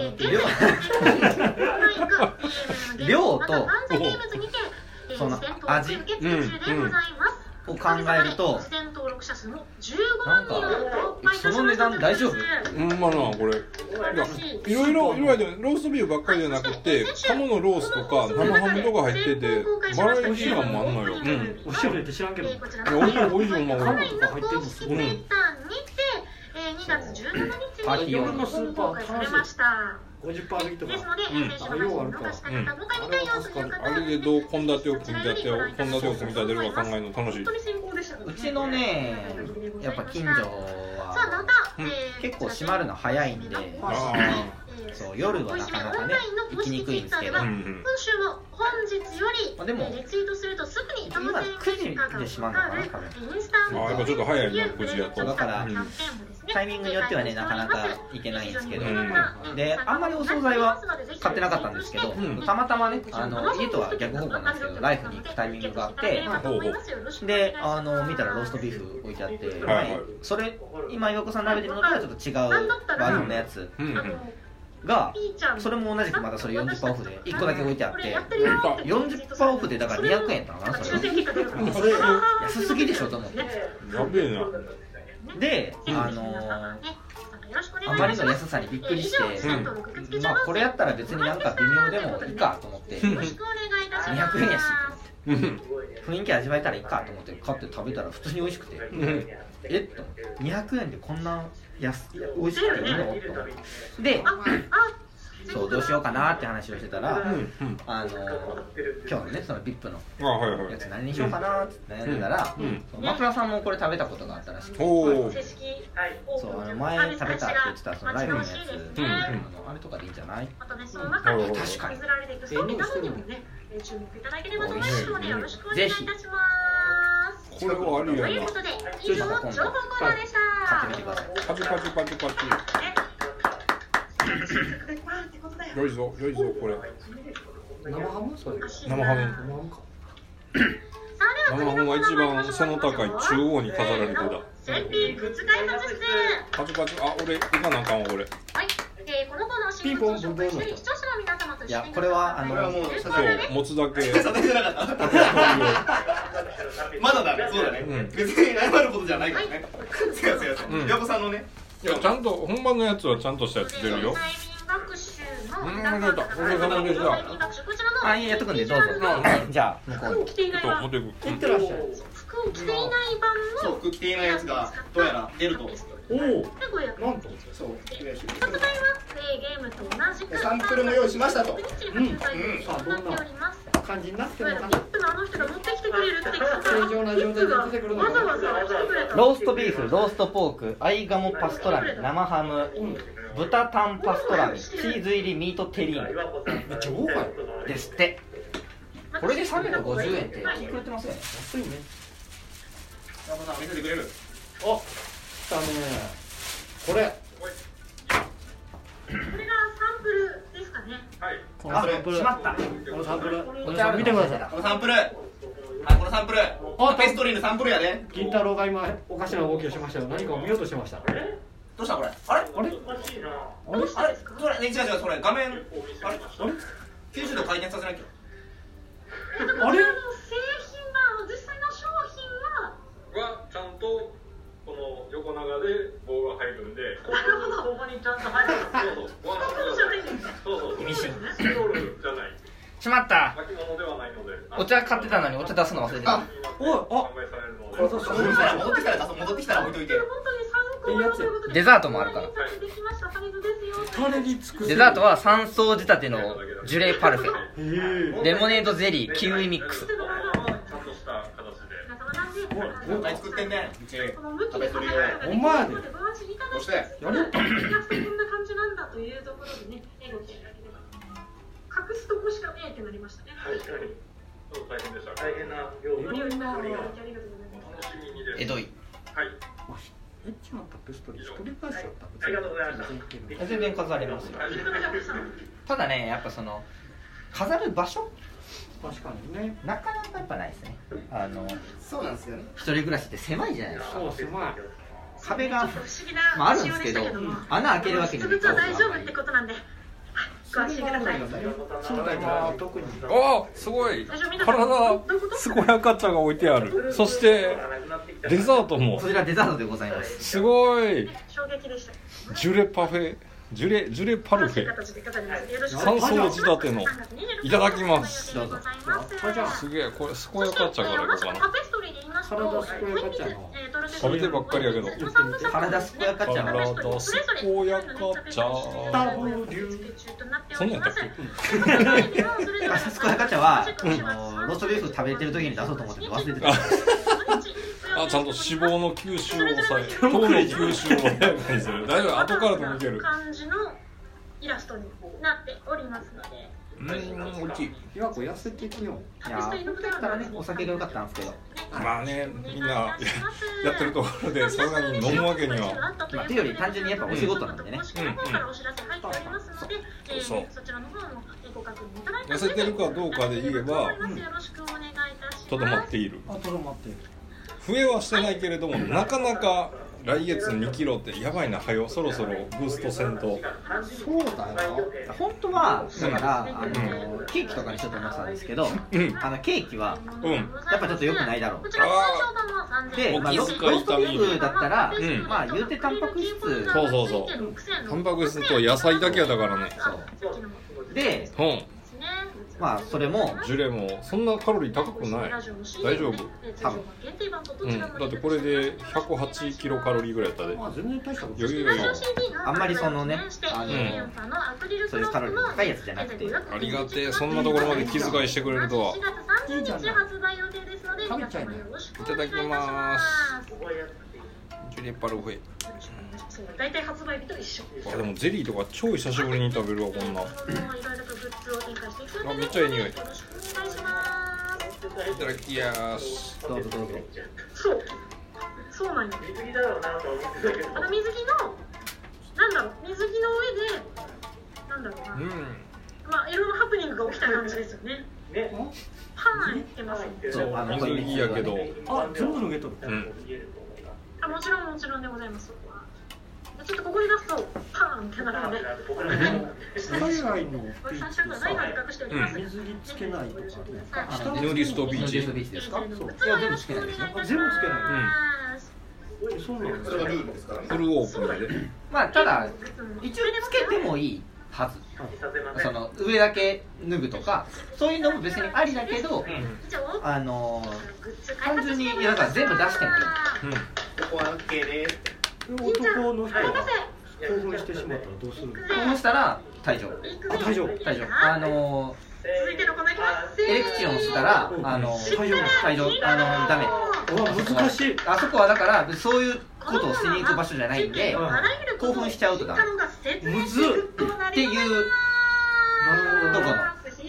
量とその味を考えると、なんかその値段大丈夫？ まあなこれ。いろいろローストビーフばっかりじゃなくて、鴨のロースとか生ハムとか入っててバラエティー感もあんのよ。 お塩入れて知らんけど。 おいしいもん。 鴨とか入ってるのすごい。 2月17日に夜のスーパーされました。 50%引きとか。 ですので、先週の配信を逃した方、もう一回見たいよという方は、 あれでどう献立を組み立てるか考えるの楽しい。 うちのね、やっぱ近所は結構閉まるの早いんで、そう夜はなかなかね行きにくいんですけど、 今週も本日よりリツイートするとすぐに今9時で閉まるのかな、多分。 やっぱちょっと早いな9時やと。 だからタイミングによってはねなかなか行けないんですけど、であんまりお惣菜は買ってなかったんですけど、たまたまね家とは逆方向なんですけどライフに行くタイミングがあって、で見たらローストビーフ置いてあって、それ今岩子さん食べてるのとはちょっと違うバージョンのやつが、それも同じくまだそれ 40% オフで1個だけ置いてあって、40% オフでだから200円やったかな。それ安すぎでしょと思って。 やべえな。 であまりの安さにびっくりして、まあこれやったら別になんか微妙でもいいかと思って、200円やし雰囲気味わえたらいいかと思って買って食べたら普通に美味しくて、と思って200円でこんな美味しくていいのと思ってで、そうどうしようかなって話をしてたら、今日のねその VIP のやつ何にしようかなって悩んでたら、枕さんもこれ食べたことがあったらしくて、そう前食べたって言ってたそのライブのやつ、あれとかでいいんじゃない？確かにぜひこれはありやな。 ということで以上情報コーナーでした。 買ってみてください。 パチパチパチパチ。良いぞ良いぞこれ。 生ハム？それ。 生ハム。生ハムは一番背の高い中央に飾られてた。パチパチ。あ、俺行かなあかんわこれ。 このコーナー進行を紹介して視聴者の皆様と一緒に。 いやこれはそう持つだけ。 まだだね、そうだね。別に謝ることじゃないからね。岩子さんのね。 いやちゃんと本番のやつはちゃんとしたやつ出るよ。 あ、いいやっとくんでどうぞ。じゃあ向こうに。 着ていない版。 いってらっしゃい。 服を着ていない版の。 服着ていないやつがどうやら出ると。 おお。なんと。 そう。 発売はプレイゲームと同じくサンプルも用意しましたと。 さあどんな感じになってるのかな。 リップのあの人が持ってきてくれるって聞いたら、 正常な状態で出てくるのかな。 わざわざ来てくれた。 ローストビーフ、ローストポーク、アイガモパストラミ、生ハム、豚タンパストラミ、チーズ入りミートテリーヌめっちゃ豪華よ。 ですって。これで350円って聞いてくれてますよね。 安いね。 岩子さん見せてくれる。 お、来たね。これ。 これがサンプルですかね。 はい。 あ、しまった。 このサンプル。 こちら見てください。 このサンプル。このサンプル。ペストリーのサンプルやで。 銀太郎が今おかしな動きをしましたよ。何かを見ようとしてました。 どうしたこれ？あれ？ あれ？ どうしたんですか？ それ、違うそれ画面。あれ？90度回転させなきゃ。 あれ？ 製品は実際の商品はちゃんとこの横長で棒が入るんで。 なるほど。ここにちゃんと入る。 そう。 意味深。 スチロールじゃない。 しまった。 巻物ではないので。 お茶買ってたのにお茶出すの忘れてた。 おい、あ。 戻ってきたら置いといて。 デザートもあるから。デザートは3層仕立てのジュレパルフェ、レモネードゼリー、キウイミックス。 何作ってんねん。食べとるよ。 お前で。 そして。 やる。 こんな感じなんだというところでね、隠すとこしか見えてなりまましたね。 大変でした。大変な業務。 エドイ。 はい。 エッチなタペストリー、ひっくり返しちゃった。 ありがとうございました。 全然飾れますよ。ただね、やっぱその飾る場所、 確かにね、 なかなかやっぱないですね。 そうなんですよね。 一人暮らしって狭いじゃないですか。 そう狭い。 壁が、まあ、あるんですけど、穴開けるわけにもいかない。 大丈夫ってことなんで。ご安心ください。 特に。 あ、すごい。体健やか茶が置いてある。そしてデザートも。 そちらデザートでございます。 すごい。 衝撃でした。 ジュレパフェ、ジュレパルフェ。3層仕立ての。いただきます。 どうぞ。 すげえ、これ健やか茶からいこうかな。 体健やか茶の。 食べてばっかりやけど。 体健やか茶の。 体健やか茶。そんなんやったっけ？ 健やか茶はローストビーフ食べてる時に出そうと思って忘れてた。 あ、ちゃんと脂肪の吸収を抑え、糖の吸収を早くにする。大丈夫、後からでもいける。 感じのイラストになっておりますので。 美味しい。 今こう痩せてきよう。 いや、本当だったらね、お酒が良かったんですけど。 まあね、みんなやってるところでそんなに飲むわけには。 まあ、というより単純にやっぱお仕事なんでね。 そう。痩せてるかどうかで言えば、とどまっている。 とどまっている。 増えはしてないけれども、なかなか来月2キロってやばいな、はよそろそろブーストせんと。 そうだよ。 本当はだからケーキとかにしようと思ってたんですけど、ケーキはやっぱちょっと良くないだろう。で、まあ、ローストビーフだったら、まあ言うてタンパク質、 そうタンパク質と野菜だけやだからね。 で、まあそれもジュレもそんなカロリー高くない。大丈夫？ 多分。 だってこれで108キロカロリーぐらいやったで。余裕がいい。 あんまりそのね、そういうカロリー高いやつじゃなくて。 ありがてえ、そんなところまで気遣いしてくれるとは。 いいじゃない。食べちゃいなよ。 いただきます。ジュレパルフェ。 大体発売日と一緒。 あ、でもゼリーとか超久しぶりに食べるわ、こんな。あ、めっちゃいい匂い。いただきやす。 どうぞどうぞ。 そうなんよ。水着のなんだろう、水着の上でなんだろうな。まあいろいろハプニングが起きた感じですよね。パン入ってます。 そう、水着やけど。 あ、全部脱げとる。 あ、もちろんでございます。ちょっとここに出すとパーンってなるので。 海外の水着つけないとかね。 ヌーディストビーチですか？そう。 いや全部つけないですよ。全部つけない。そうなんですか。 フルオープンで。 まあただ一応つけてもいいはず。その上だけ脱ぐとかそういうのも別にありだけど、単純にいやだから全部出してもいい。 ここは OK です。 男の人が興奮してしまったらどうするの？ 興奮したら退場。 退場。 続いてのコーナーいきます。 エレクションしたら退場ダメ。 難しい。 あそこはだからそういうことをしに行く場所じゃないんで興奮しちゃうとダメ。 むずっていうとこの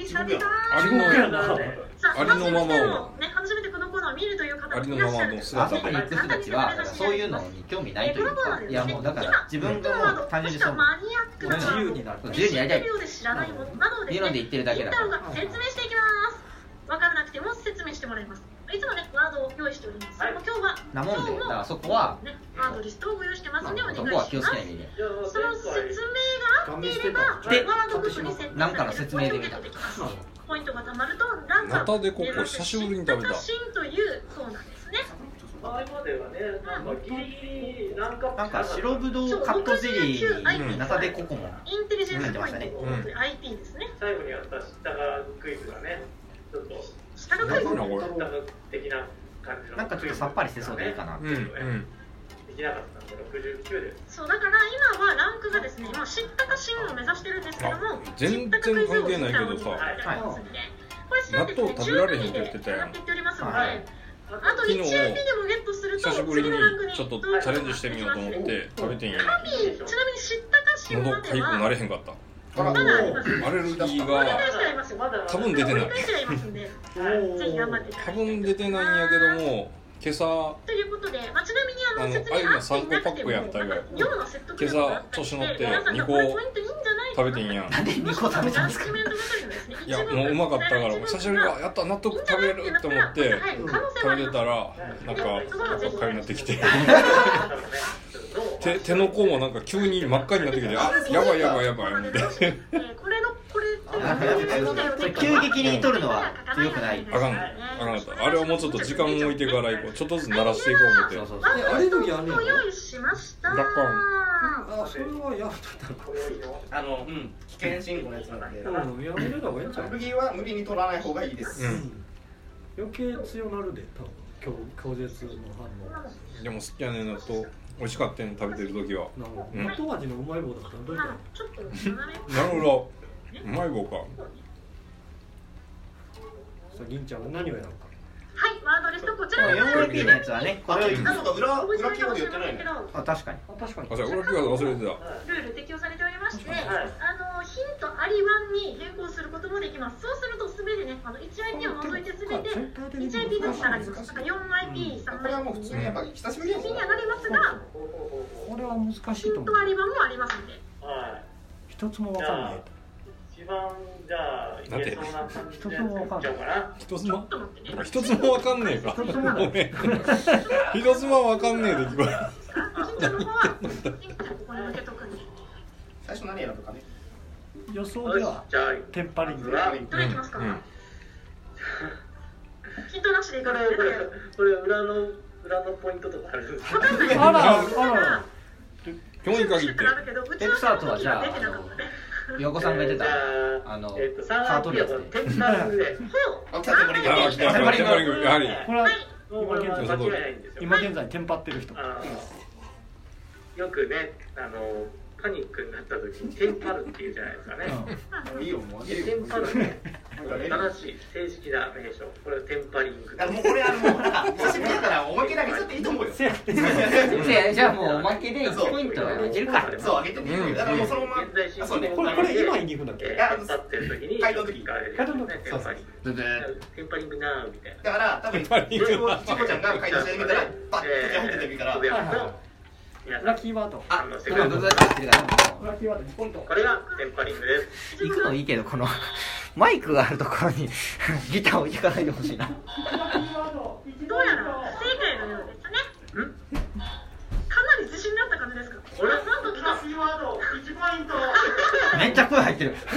ありのままを。 初めてこのコーナーを見るという方ありのままの姿で。あそこに行く人たちはそういうのに興味ないというか、いやもうだから自分がもう単純にそう自由になる。 自由にやりたい。理論で言ってるだけだから。 説明していきます。分からなくても説明してもらいます。いつもねワードを用意しております。今日はなもんでだからそこはワードリストをご用意してますのでお願いします。 そこは気をつけないといけない。 その説明が合っていればワードごとに設定されてなんかの説明で見た。 ポイントがたまるとランがナタデココ久しぶりに食べた。 というコーナーですね。 なんか白ぶどうカットゼリーにナタデココもインテリジェンスポイント、 ね、 IT ですね。 最後にやった知ったかクイズがね、ちょっと知ったかクイズ的な感じのなんかちょっとさっぱりしてそうでいいかな。 できなかったんで69です。 そうだから今はランクがですね、今知ったかシンを目指してるんですけども、 全然関係ないけどさ、納豆食べられへんって言ってたやん。 あと 1MP でもゲットすると久しぶりにちょっとチャレンジしてみようと思って食べてんや。 ちなみに知ったかシンまでは喉かゆくなれへんかった。アレルギーが多分出てない。多分出てないんやけども、今朝ということで、ちなみにあゆの3個パックやったぐらい。今朝調子乗って2個食べてんやん。 なんで2個食べたんですか？ いやもううまかったから久しぶりにやった納得食べれるって思って食べてたらなんか真っ赤になってきて手の甲もなんか急に真っ赤になってきて、あ、やばいやばいやばいって急激に取るのは良くない。 あかんかった。あれはもうちょっと時間置いてから行こう。ちょっとずつ慣らしていこう思って。 アレルギーあんねんの？ 用意しました。 あ、それはやっとったの。 危険信号のやつなんで。 やめるのがいいんちゃう？ アレルギーは無理に取らない方がいいです。 余計強なるで、多分拒絶の反応。 でも好きやねんなと美味しかったの食べてる時は。 納豆味のうまい棒だったらどうだ？なるほど。うまい棒か。 さあ銀ちゃんは何をやろうか。 はい、ワードレスとこちら。 4AP のやつはね、これを裏キーワード言ってないね。 あ、確かに。 あ、じゃあ裏キーワード忘れてた。 ルール適用されておりまして、ヒントあり1に変更することもできます。そうするとすべてね、1IP を除いてすべて 1IP と下がります。4IP、3IP。 これはもう普通にやっぱり久しぶりにはなりますが、 これは難しいと思う。 ヒントあり版もありますので。 一つもわかんない。 一番じゃあいけそうな感じでやっちゃおうかな。 一つもわかんねえか。ごめん。一つもわかんねえで聞こえ。 最初何選ぶかね。 予想ではテンパリング。 どれいきますか。ヒントなしでいかない。 これ裏のポイントとかあるんですか。 あら。 今日に限って。 テンプサートはじゃあ横さんが言ってたハートリアスで。 テンパリングで。 テンパリングやはり。 これは今現在テンパってる人。 よくねパニックになった時にテンパるっていうじゃないですかね。 いいよもう。 テンパるね。正しい正式な名称。これはテンパリング。 もうこれもう久しぶりだからおまけであげちゃっていいと思うよ。 じゃあもうおまけで1ポイントあげるか。 そうあげてもいいよ。だからもうそのまま。そうね。 これ今言いに行くんだっけ？ テンパってる時に回答の時聞かれるね。テンパリング。テンパリングなーみたいな。 だから多分チコちゃんが回答してみたらパッて入っててもいいから。 ラッキーワード。 あ、 これがテンパリングです。 行くのいいけどこのマイクがあるところにギターを置いていかないでほしいな。 どうやら不正解のようですね。かなり自信があった感じですか。これなんと来た。キーワード1ポイント。 めっちゃ声入ってる。 ラ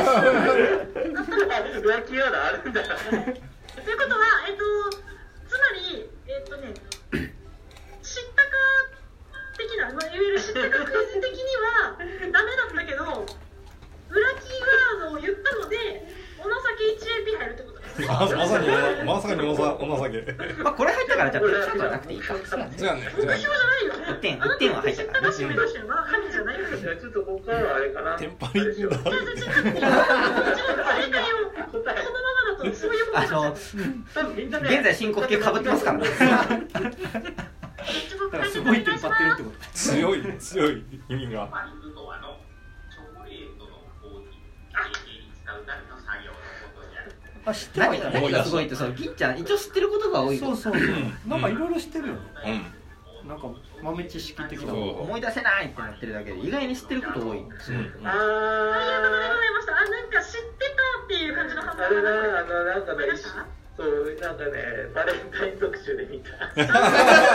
ッキーワードあるんだ。 ということはつまり知ったか的な、いわゆる知ったかクイズ的にはダメだったけど、裏キーワードを言ったのでお情け 1AP 入るってことですね。 まさにお情け。 まあこれ入ったからじゃあテンパじゃなくていいか。 そうやね。 目標じゃないよね。 1点は入ったから。 知ったか指名出してるのは神じゃないんですよ。 ちょっとここからはあれかな。 テンパリングだ。 正解をこのままだとすごいよくないですよ。 現在進行形かぶってますからね。 だからすごいテンパってるってこと。 強い意味が。 知ってはいた。 何がすごいって銀ちゃん一応知ってることが多い。 そう。なんかいろいろ知ってるよね。なんか豆知識的な。 思い出せないってなってるだけで意外に知ってること多い。 ということでございました。なんか知ってたっていう感じの反応。 なんかね。そうなんかねバレンタイン特集で見た。9月のね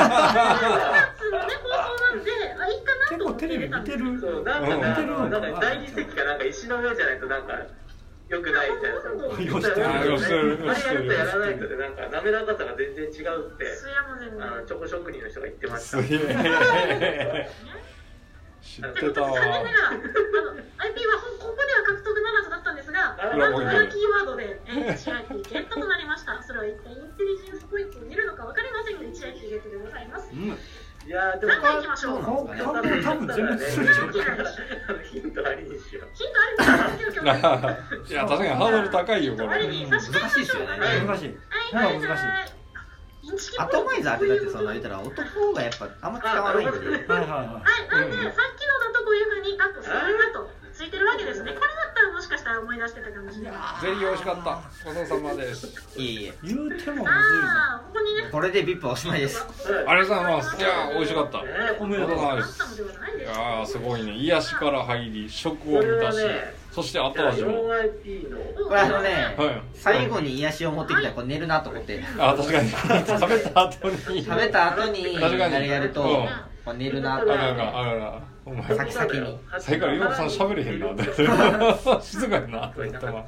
放送なんでいいかなと思って結構テレビ見てる。 そうなんか大理石かなんか石の上じゃないとなんか良くないみたいな。あれやるとやらないとでなんか滑らかさが全然違うってチョコ職人の人が言ってました。 知ってたわ。 残念ながらIP はここでは獲得ならずだったんですが、なんと裏キーワードで1IP ゲットとなりました。それは一体インテリジェンスポイントを見るのか分かりませんが 1IP ゲットでございます。 いやでも何回いきましょう。 多分全部ヒントありにしよう。 ヒントありですよ。 いや確かにハードル高いよこれ。 難しいですよね。 難しい。難しい。 アトマイザーってだって言ったら男がやっぱあんま使わないんで。 なんでさっきのだとこういう風にカットするかとついてるわけですね。これだったらもしかしたら思い出してたかもしれない。 ゼリー美味しかった。ごちそうさまです。 いえ言うてもむずいな。 これでビップおしまいです。 ありがとうございます。いや美味しかった。 おめでとうございます。 いやすごいね。癒しから入り食を満たし、そして後味も。 これ最後に癒しを持ってきたらこれ寝るなと思って。 あ確かに。食べた後にあれやると寝るなと思って。お前先に最後からようさん喋れへんなって静かやなって言ったわ。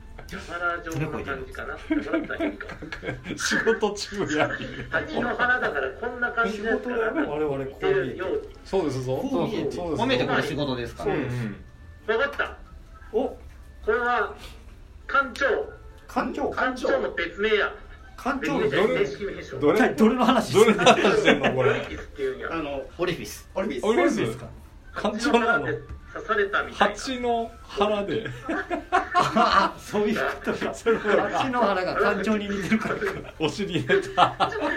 仕事中や。 蜂の花だからこんな感じだったら我々こういう。 そうですぞ。 褒めてこれ仕事ですから。 分かった。お、これは館長の別名や。 館長どれの話してんのこれ。 オリフィスか。 館長なの。 刺されたみたいな。 蜂の腹で。 そういうことか。蜂の腹が館長に似てるから。 お尻入れた。 蜂の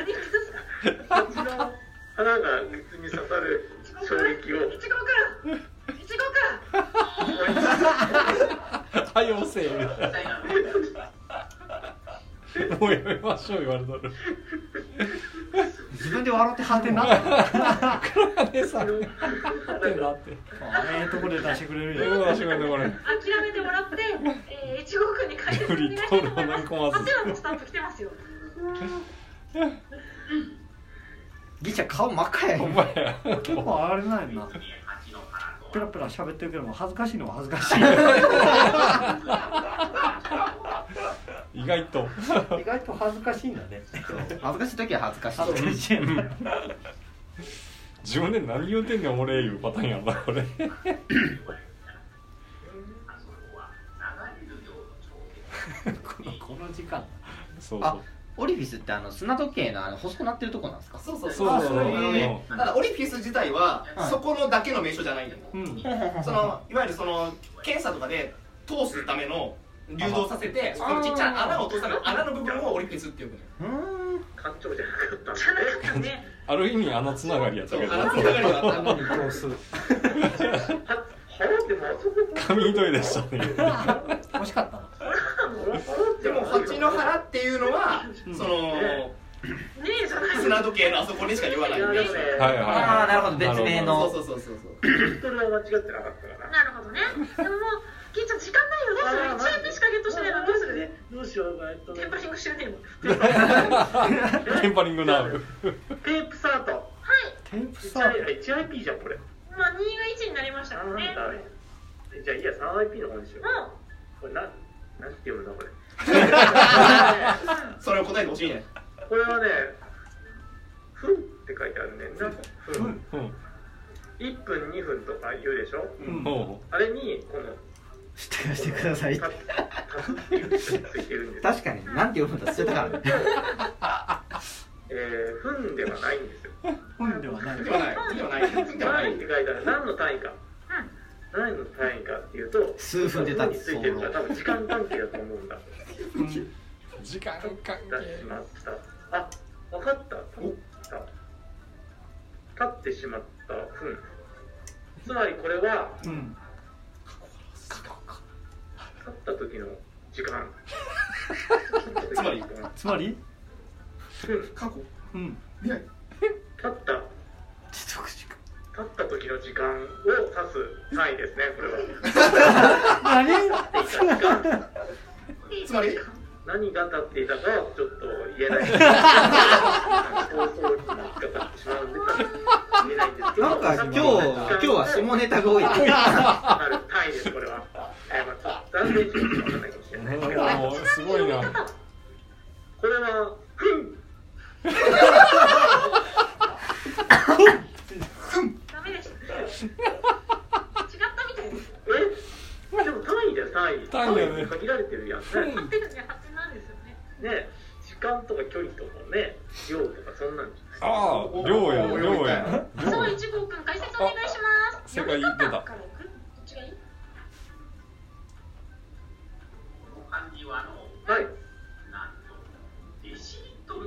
腹が別に刺さる衝撃を。いちごくん。 はよせみたいな。もうやめましょう言われとる。 自分で笑ってはてな。黒金さん。はてなって。とこで出してくれるよ。 出してくれるこれ。 諦めてもらって、いちごくんに解説お願いしたいと思います。はてなのスタンプ来てますよ。 ギチャ顔真っ赤や。 結構あれなんやな。ペラペラ喋ってるけども恥ずかしいのは恥ずかしい。 意外と恥ずかしいんだね。 恥ずかしい時は恥ずかしい。 自分で何言うてんねん俺いうパターンやんなこれ。この時間。 そう。 オリフィスって砂時計の細くなってるとこなんですか？ そう。ただオリフィス自体はそこのだけの名称じゃないんだよ。いわゆる検査とかで通すための流動させて、そこにちっちゃな穴を通すための穴の部分をオリフィスって呼ぶのよ。 館長じゃなかったね。 ある意味穴つながりやったけど。 穴つながりは穴に通す。 紙一重でしたね。 欲しかったの。 でも蜂の腹っていうのは砂時計のあそこにしか言わない。 なるほど、別名の。 そう。 それは間違ってなかったかな。 なるほどね。でももうギンちゃん時間ないよ。どうする？1円でしかゲットしてないのどうする？ どうしよう。 テンパリングしてるね今。 テンパリングナウ。 テープサート。 はい。 テープサート。 1IP じゃんこれ。 まあ2が1になりましたからね。 じゃあいいや 3IP の方にしよう。これなんて読むのこれ。 それを答えてほしいね。 これはね、分って書いてあるねんな。分。1分2分とか言うでしょ。あれにこのしてください。 足すっていうついてるんです。 確かになんて読むんだ捨てたからね。 分ではないんですよ。 分ではない。 って書いてある。何の単位か。何の単位かっていうと、 数分で経つ。 ついてるから多分時間関係だと思うんだ。 時間関係。 出しました。あ、分かった。立ってしまった分。つまりこれは、立った時の時間。 つまり過去。 立った時の時間を指す単位ですね、これは。 つまり何が立っていたかはちょっと言えない。放送になってしまうんで言えないんですけど。 なんか今日は下ネタが多い。 ある単位です、これは。断定して分からないかもしれない。 すごいな。 これは、 ダメでした。違ったみたいです。 でも単位だよ、単位だよね。限られてるやん。 合ってるね、8なんですよね。 ね、時間とか距離とかね、量とかそんなんじゃない。 ああ、量や。 そう、1号くん解説お願いします。 正解出た。 どっちがいい？ はい。 デシリット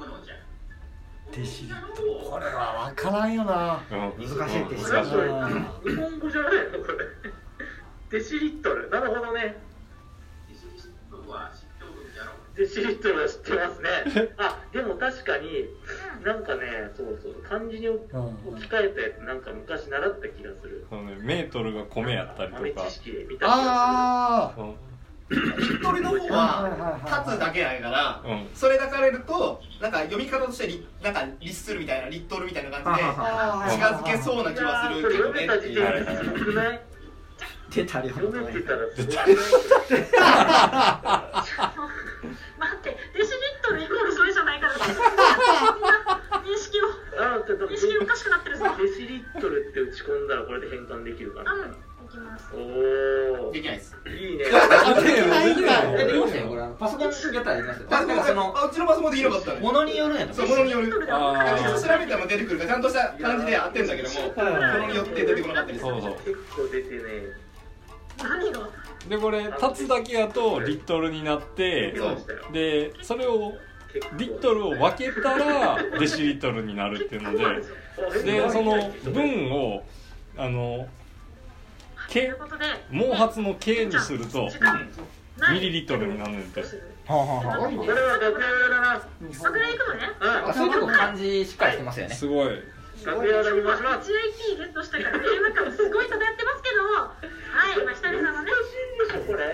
ル、これは分からんよな。 難しいって日本語じゃないのこれ。デシリットル、なるほどね。 デシリットルは知ってますね。あ、でも確かになんかね、そう漢字に置き換えたやつなんか昔習った気がする。 そうね、メートルが米やったりとか。 豆知識で見た気がする。 リットルの方は立つだけやから、それだからるとなんか読み方としてなんか律するみたいな、リットルみたいな感じで近づけそうな気はするけどねっていう。 出たり読めてたらすごい。 待って、デシリットルイコールそれじゃないから認識おかしくなってるぞ。 デシリットルって打ち込んだらこれで変換できるかな。 できます。 おお、できないです。 いいね。 できましたよ、これパソコンでやったらできますよ。 うちのパソコンでいいのかったね。 ものによるんやと。 そう、ものによる。調べても出てくるからちゃんとした感じで合ってんだけども、ものによって出てこなかったりする。 そうそう。 結構出てね。 何が？ でこれ立つだけやとリットルになって、でそれをリットルを分けたらデシリットルになるっていうので、でその分を毛発の毛にするとミリリットルになるんで。 これは楽屋だな。 楽屋行くのね。 それ結構漢字しっかりしてますよね。 すごい。 楽屋だに回します。 GIP ゲットしたからゲーム感すごい漂ってますけども、はい、まあ久々のね。 これ。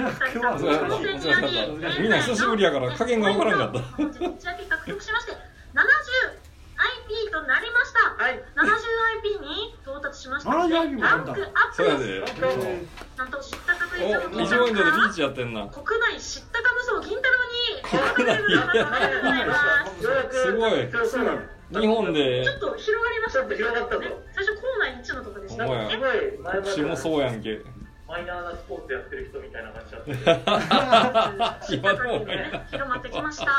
みんな久しぶりやから加減が分からんかった。 GIP 獲得しまして 70IP となりました。はい。70IP に到達しました。ランクアップです。なんと知った確率の 1ポイントでリーチやってんな。 国内知ったか無双銀太郎にすごい。日本でちょっと広がりましたね。 広がったぞ。 最初校内1のとこでしたね。 国士もそうやんけ。 マイナーなスポーツやってる人みたいな感じだった。 今でも広まってきました。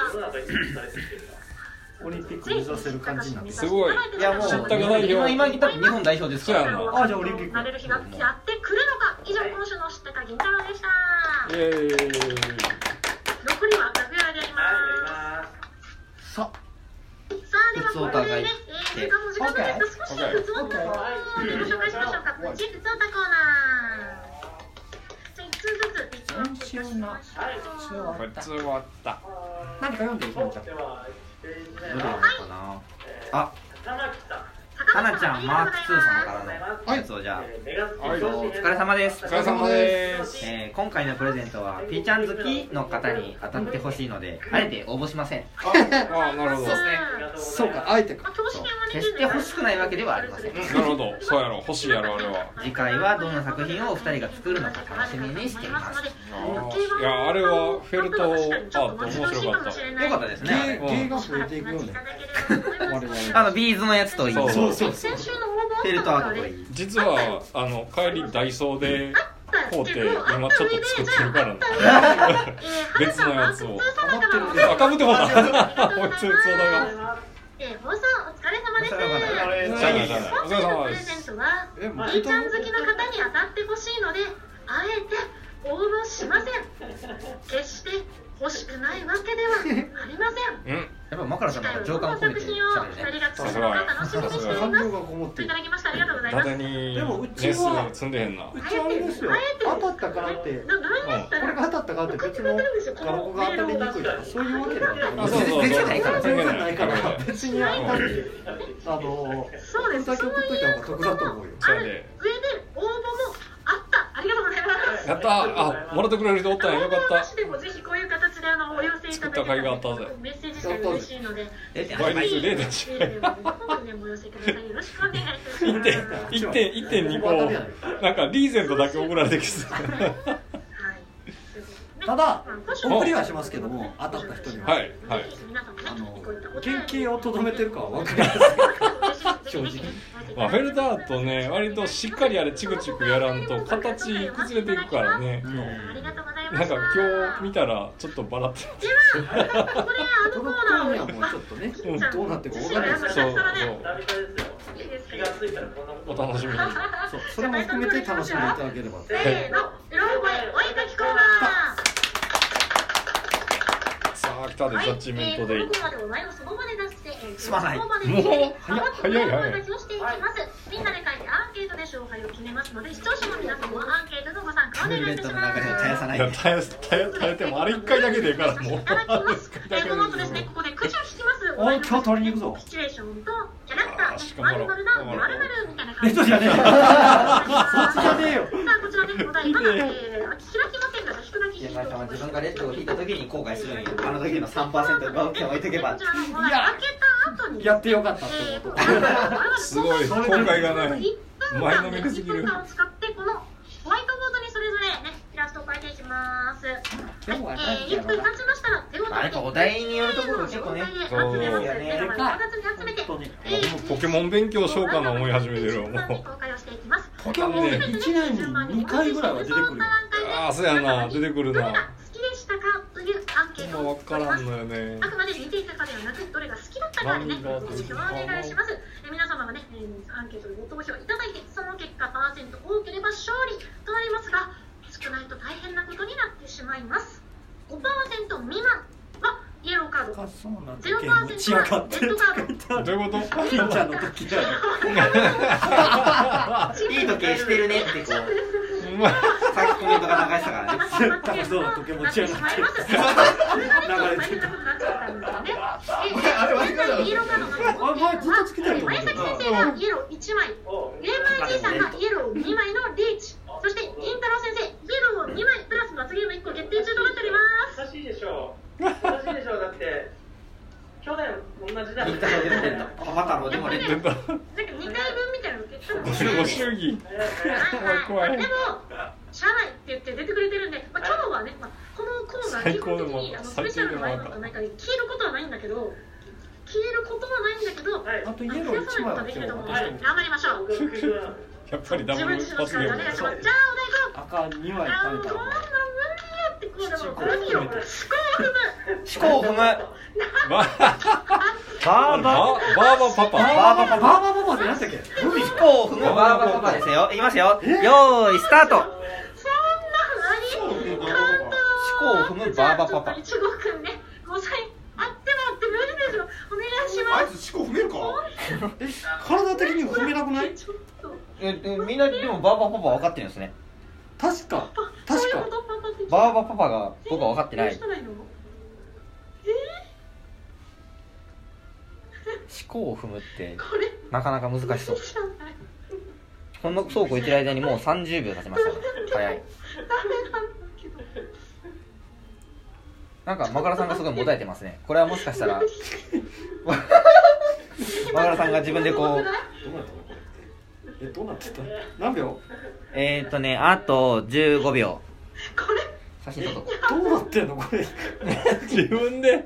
オリンピック目指せる感じになってすごい。 いやもう今多分日本代表ですから。 じゃあオリンピックなれる日がやってくるのか。以上今週の知ってた銀太郎でした。 イエーイ。 残りは楽屋でやります。 さあではここでね、時間も時間なんですが少し普通のコーナーを紹介しましょうか。プチ普通歌コーナー。じゃあ1通ずつ先週の普通終わった。 何か読んでいいのかな。あ、かなちゃんマーク2様からのやつをじゃあ、お疲れ様です。 お疲れ様です。 今回のプレゼントはピーちゃん好きの方に当たってほしいので、あえて応募しません。 あ、なるほど。 そうか、あえてか。 決して欲しくないわけではありません。 なるほど、そうやろ、欲しいやろあれは。 次回はどんな作品をお二人が作るのか楽しみにしています。 いや、あれはフェルトアート面白かった。 よかったですね。 芸が増えていくよね。 ビーズのやつといい。そう。フェルトアートといい。 実は帰りダイソーで買うて今ちょっと作ってるからね。別のやつを。あ、かぶってもらった。こいつそうだが。 放送お疲れ様です。 お疲れ様です。 プレゼントはピーちゃん好きの方に当たってほしいので、あえて応募しません。決して欲しくないわけではありません。 やっぱマカラさんの情感を込めてしゃべるね。 さすが。楽しみにしています。いただきました。ありがとうございます。 でもうちは積んでへんな。 うちはあれですよ。当たったからって。これが当たったからって別のガラコが当たりにくいとかそういうわけではない。 全然ないから別にこんだけ送っといた方が得だと思うよ。 上で応募もあった。ありがとうございます。 やったー。あ、もらってくれる人おったんや。よかった。 でもぜひこういう形でお寄せいただけたらメッセージして嬉しいので、 倍率0.1。 お寄せください。よろしくお願いします。 1.2個なんかリーゼントだけ送られてきて。 ただ送りはしますけども、当たった人には原型をとどめてるかは分かりません。正直。 まあフェルトアートね、割としっかりあれチクチクやらんと形崩れていくからね。なんか今日見たらちょっとバラってる。これこのコーナーはもうちょっとね、どうなっていくか分かんないですけど。 お楽しみに。 それも含めて楽しんでいただければ。 せーの、うろ覚えお絵かきコーナー。 さあ来たでジャッジメントで。 ここまでお題をその場で出して、 すまない。 もう早い。 みんなで書いてアンケケートで勝敗を決めますので、視聴者の皆さんもアンケートのご参加お願いいたします。 いや耐えてもあれ1回だけでいいからもう。 いただきます。この後ですね、ここでくじを引きます。 おい、今日取りに行くぞ。 シチュエーションとキャラクター、〇〇だ、〇〇みたいな感じで。じゃねえよ。そっちじゃねえよ。 さあ、こちらね、お題、まだ開きませんから、引くだけ引いておきましょう。 自分がレッドを引いた時に後悔するんよ。あの時の 3% が置いとけば。 こちらのお題、開けた後にやってよかったってこと。 すごい、後悔がない。前のめりすぎる。 1分間を使ってこのホワイトボードにそれぞれねイラストを描いていきます。1分経ちましたら手元にお題によるところ結構ね。 そうですね。 ポケモン勉強しようかな思い始めてるわもう。 ポケモン1年に2回ぐらいは出てくるよ。 ああそうやな、出てくるな。 好きでしたかというアンケートを分からんのよね。 あくまで見ていたかではなく、どれが好きだったかでね、ご投票お願いします。皆様がね、アンケートでご投票いただいて、その結果パーセント多ければ勝利となりますが、少ないと大変なことになってしまいます。5% 未満はイエローカード、0% はレッドカード。 どういうこと？ 金ちゃんの時だよ。 いい時計してるねってこう。さっきコメントが流したからね。 高そうな時計持ち上がって。 流れてる。あれ割り方だ。イエローカードなんです。 あ、前ずっとつけてると思う。 前崎先生がイエロー1枚、ゲーマー G さんがイエロー2枚のリーチ、そしてインタロウ先生イエロー2枚プラス罰ゲーム1個決定中となっております。 正しいでしょう。正しいでしょう。だって去年同じだ。 インタロウでも出た。パパ太郎でも出た。 なんか2回分みたいなの結構ご祝儀。怖い。 でも社内って言って出てくれてるんで、今日はね、このコーナー基本的にスペシャルのライブとかなんかで消えることはないんだけど、 あとイエロー1枚は頑張りましょう。 やっぱりダブル罰ゲーム。 じゃあお題いこう。 赤2枚食べた。 思考を踏む。 バーバパパ。 バーバパパって何だっけ？ 思考を踏むバーバパパですよ。いきますよ。よーいスタート。思考を踏むバーバパパ。 いちごくんね、5歳あってもって無理でしょ。お願いします。 あいつ思考踏めるか？ 体的に踏めなくない？ みんなでもバーバパパ分かってるんですね。 確かバーバパパが僕は分かってない。思考を踏むってなかなか難しそう。この倉庫行ってる間にもう30秒経ちましたね。早い。なんかマカラさんがすごいもたえてますね。これはもしかしたらマカラさんが自分でこうどうなってた？何秒？ あと15秒。写真撮っとこう。 どうなってんのこれ？ 自分で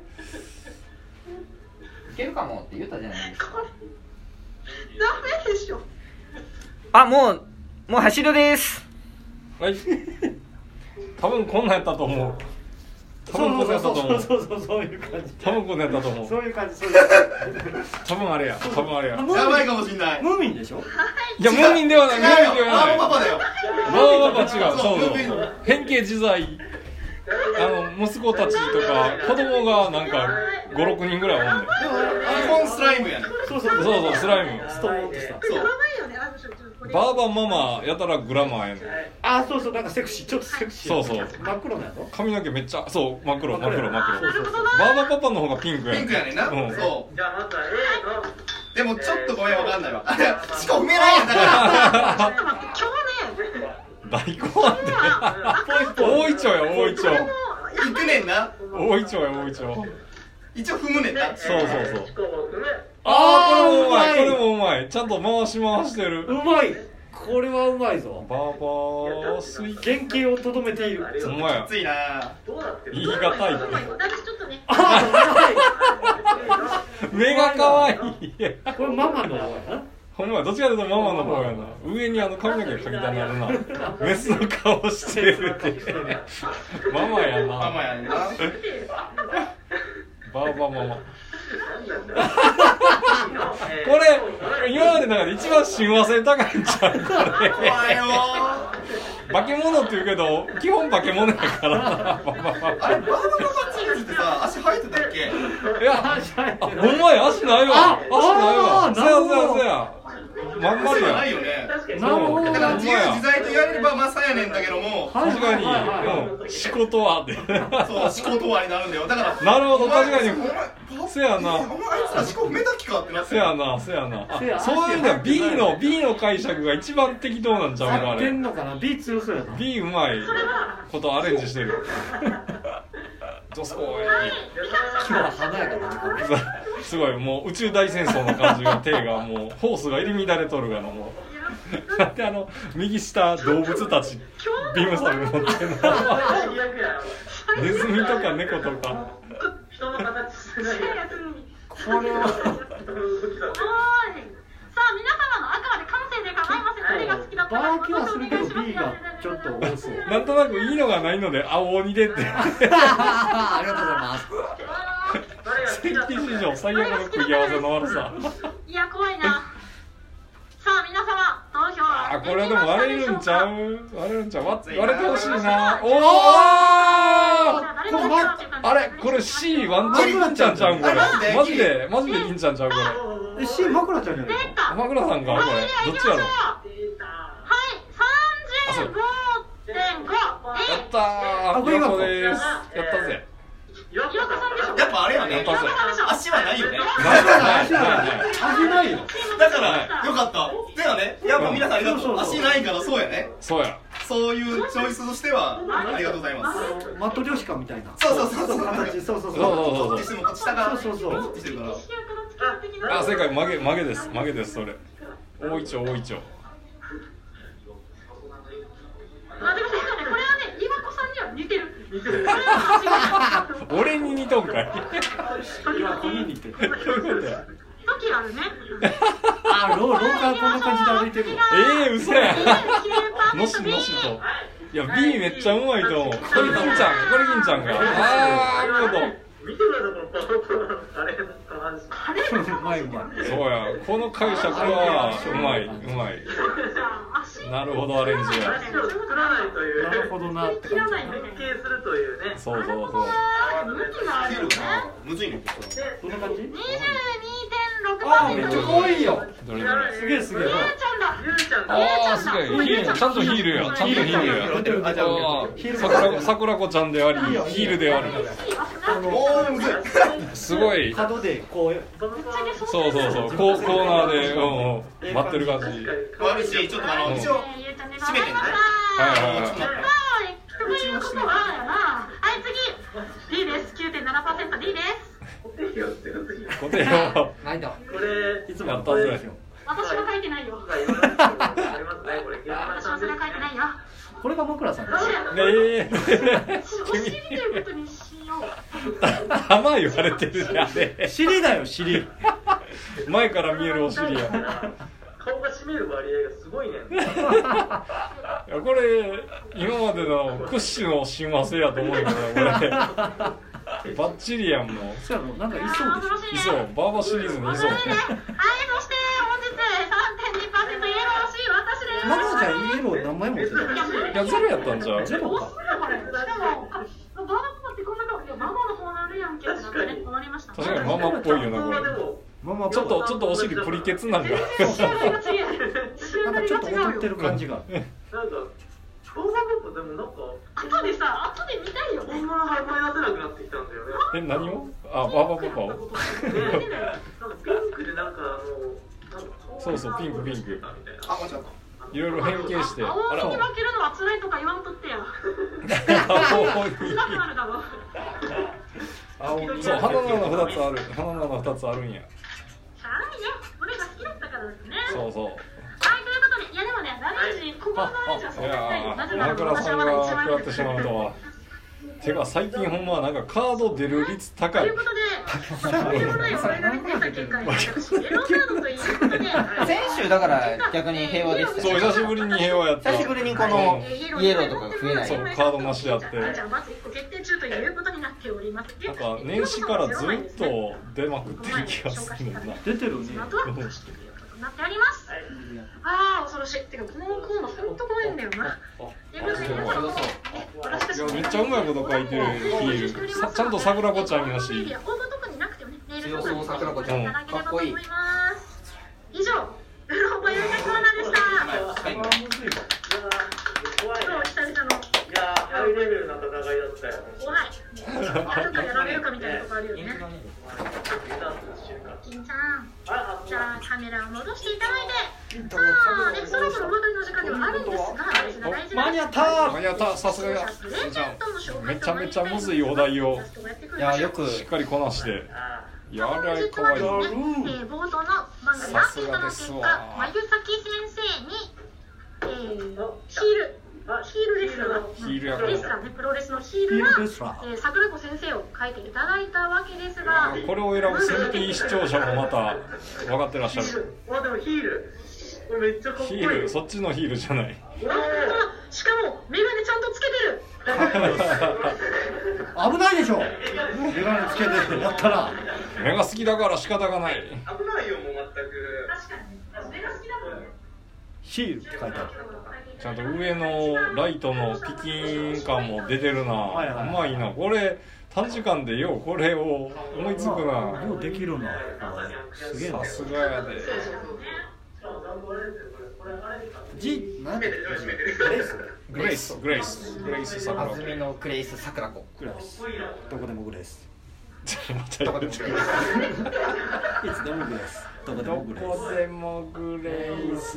いけるかもって言ったじゃないですか。 ダメでしょ。 あ、もう走るです。 はい。多分こんなんやったと思う。 そういう感じ。 多分こんなんやったと思う。 そういう感じ。 多分あれや。 やばいかもしんない。 ムーミンでしょ？ いやムーミンではない。 バーバパパだよ。 バーバパ違う。そう変形自在。息子たちとか子供がなんか5、6人ぐらいおんねん。 基本スライムやね。 そうスライム。 ストーンってさ。 バーバママやたらグラマーやねん。 あ、そうなんかセクシー、ちょっとセクシー。 そう真っ黒なの？ 髪の毛めっちゃ真っ黒。バーバパパの方がピンクやねん。 ピンクやねんな。そう。 じゃあまずは A の。 でもちょっとごめんわかんないわ。しかも踏めないやんだから。 ちょっと待って、今日ね。 大根って大イチョウや大イチョウ。 行くねんな。 大イチョウや大イチョウ。 一応踏むねんな。 そう。あーこれもうまい。ちゃんと回してる。 うまい。これはうまいぞ。 バーバースイ原型をとどめている。 うまい。 きついな。 言い難い。 私ちょっとね。 目が可愛い。 これママの方やな。 ほんまどっちかというとママの方やな。上に髪の毛かきたなるな。メスの顔してるって。ママやな。 ママやな。 バーバママ。これ今までの中で一番親和性高いんちゃうこれ。 怖いよ。 化け物って言うけど基本化け物やからな。 あれバーバパパチーズってさ足生えてたっけ？ いや、ほんまや足ないわ。そうや。まん丸や。 ないよね。 だから自由自在と言われればまあそうやねんだけども、 確かに仕事はってそう仕事はになるんだよ。だからなるほど、確かにせやな、 あいつら仕事めたきかってなって、 せやなそういう意味では B の解釈が一番適当なんちゃうか、あれ B 強そうやな。 B うまいことアレンジしてる。女装今日は華やかな。 すごい、もう宇宙大戦争の感じが、手がもうホースが入り乱れとるがな、もうだって右下動物たちビームサーベル持ってんのネズミとか猫とか、 人の形してない。 これはさあ皆様の赤まで完成で構いません。どれが好きだったバーキはするけど B がちょっと多そう。 なんとなくいいのがないので青に出てありがとうございます。 戦記史上最悪の組み合わせの悪さ。 いや怖いな。さあ皆様投票はこれでも割れるんちゃう、割れてほしいな。おお、あれこれ C ワンチャン銀ちゃんちゃうん、これマジで銀ちゃんちゃう、これ。 C 枕ちゃんじゃないですか。 枕さんか、これどっちやろ。 はい、35.5。 やったー、岩子です。やったぜ。 やっぱあれやね、足はないよね。 足ないよ。 だからよかった。だよね。やっぱ皆さんありがとう。足ないからそうやね。 そうや。 そういうチョイスとしてはありがとうございます。 マット漁師かみたいな。 そう。 そう。 こっちしてもこっち下がそうしてるから。 あ、正解、曲げです、それ。大いちょ。 あ、でもそうだね、これはね、岩子さんには似てる。 俺に似とんかい。 岩子に似てる。 時あるね。 あ、廊下こんな感じで歩いてる。 嘘や。のしと。いや B めっちゃうまいと思う。これ銀ちゃんが。あー、見事。 見てください、このあれうまい。そうや、この解釈はうまい。なるほど、アレンジや。 作らないという。 なるほどなって感じ。 変形するというね。 そう。 向きがあるよね。 むずいね。 どんな感じ？ 22.6%。 あ、めっちゃ可愛いよ。 どれ？ すげえ。 ゆうちゃんだ。 あー、すげえ。ちゃんとヒールや。桜子ちゃんであり、ヒールである。すごい。 角でこう。 そう。コーナーで待ってる感じ。 悪いし、ちょっと一応閉めてね。 はい。 ということはやな。はい、次。D です。9.7%。D です。 固定よ。 ないだ。 これいつもやったぜ。 私は書いてないよ。私はそれは書いてないよ。 これが枕さんです。 お尻ということにしよう。 玉言われてるじゃん。 尻だよ、尻。 前から見えるお尻や。 顔が占める割合がすごいね。 これ今までの屈指の親和性やと思うけど、これバッチリやんもう。 そうやろ、なんかいそうでしょ。 いそう、バーバシリーズにいそう。 はい、そして本日 3.2% イエロー C 私です。 ママちゃんイエロー何枚持ってた？ いや、ゼロやったんじゃん。 ゼロか。 しかもバーバってこんな顔、いやママの方なるやんけってなってね、思いました。 確かにママっぽいよな、これ。ちょっとお尻プリケツなんだ。 仕上がりが違う。 なんかちょっと踊ってる感じが。 なんかバーバポップでもなんか後で見たいよ。 本物が思い出せなくなってきたんだよね。 何を？あ、バーバポパを。 なんかピンクでなんかそう、ピンク。 あ、間違った。 いろいろ変形して。 青鬼に負けるのは辛いとか言わんとってや。 そう、花の2つある。花の2つあるんや。 しゃあないね。これが好きだったからですね。 そう。 はい、ということで、いやでもね、ダメージ、ここのダメージはそんなにないよ。なぜなら桜さんが食らってしまうとは。てか最近ほんまなんかカード出る率高い。 ということで、そうでもないそれなりに出た結果に私、エロカードということで、 先週だから逆に平和でした。 そう、久しぶりに平和やった。 久しぶりにこのイエローとかが増えない。 そう、カードなしやって。 じゃあまず1個決定中ということになっております。 なんか年始からずっと出まくってる気がするんだな。 出てるね。 あとは出してくれよとなっております。ああ、恐ろしい。てかこのコーナー本当怖いんだよな。ということで皆さん、 めっちゃうまいこと書いてるヒール。ちゃんと桜子ちゃんやし。 応募とかになくてもね、メール強そう桜子ちゃん。かっこいい。 以上、うろ覚えのコーナーでした。 怖い。やるかやられるかみたいなとこあるよね。金ちゃん、じゃあカメラを戻していただいて、さあね、そろそろお別れの時間ではあるんですが、 間に合った間に合った、さすがや。めちゃめちゃむずいお題をいやよくしっかりこなしてやられかわいい。 冒頭の番組アンケートの結果、まゆさき先生にヒールレスラーね、プロレスのヒールが桜子先生を書いていただいたわけですが、 これを選ぶ選定視聴者もまた分かってらっしゃる。 でもヒールこれめっちゃかっこいい。 ヒール、そっちのヒールじゃない。 しかもメガネちゃんとつけてる。 危ないでしょ。メガネつけてやったら。 目が好きだから仕方がない。 危ないよもう全く。 確かに目が好きだもんね。 ヒールって書いてある。 ちゃんと上のライトのピキン感も出てるな。うまいな。これ短時間でようこれを思いつくな。 ようできるな。すげえな。 さすがやで。グレイス安住のグレイス桜子。 どこでもグレイス。 どこでもグレイス。 いつでもグレイス。どこでもグレイス。 どこでもグレイス。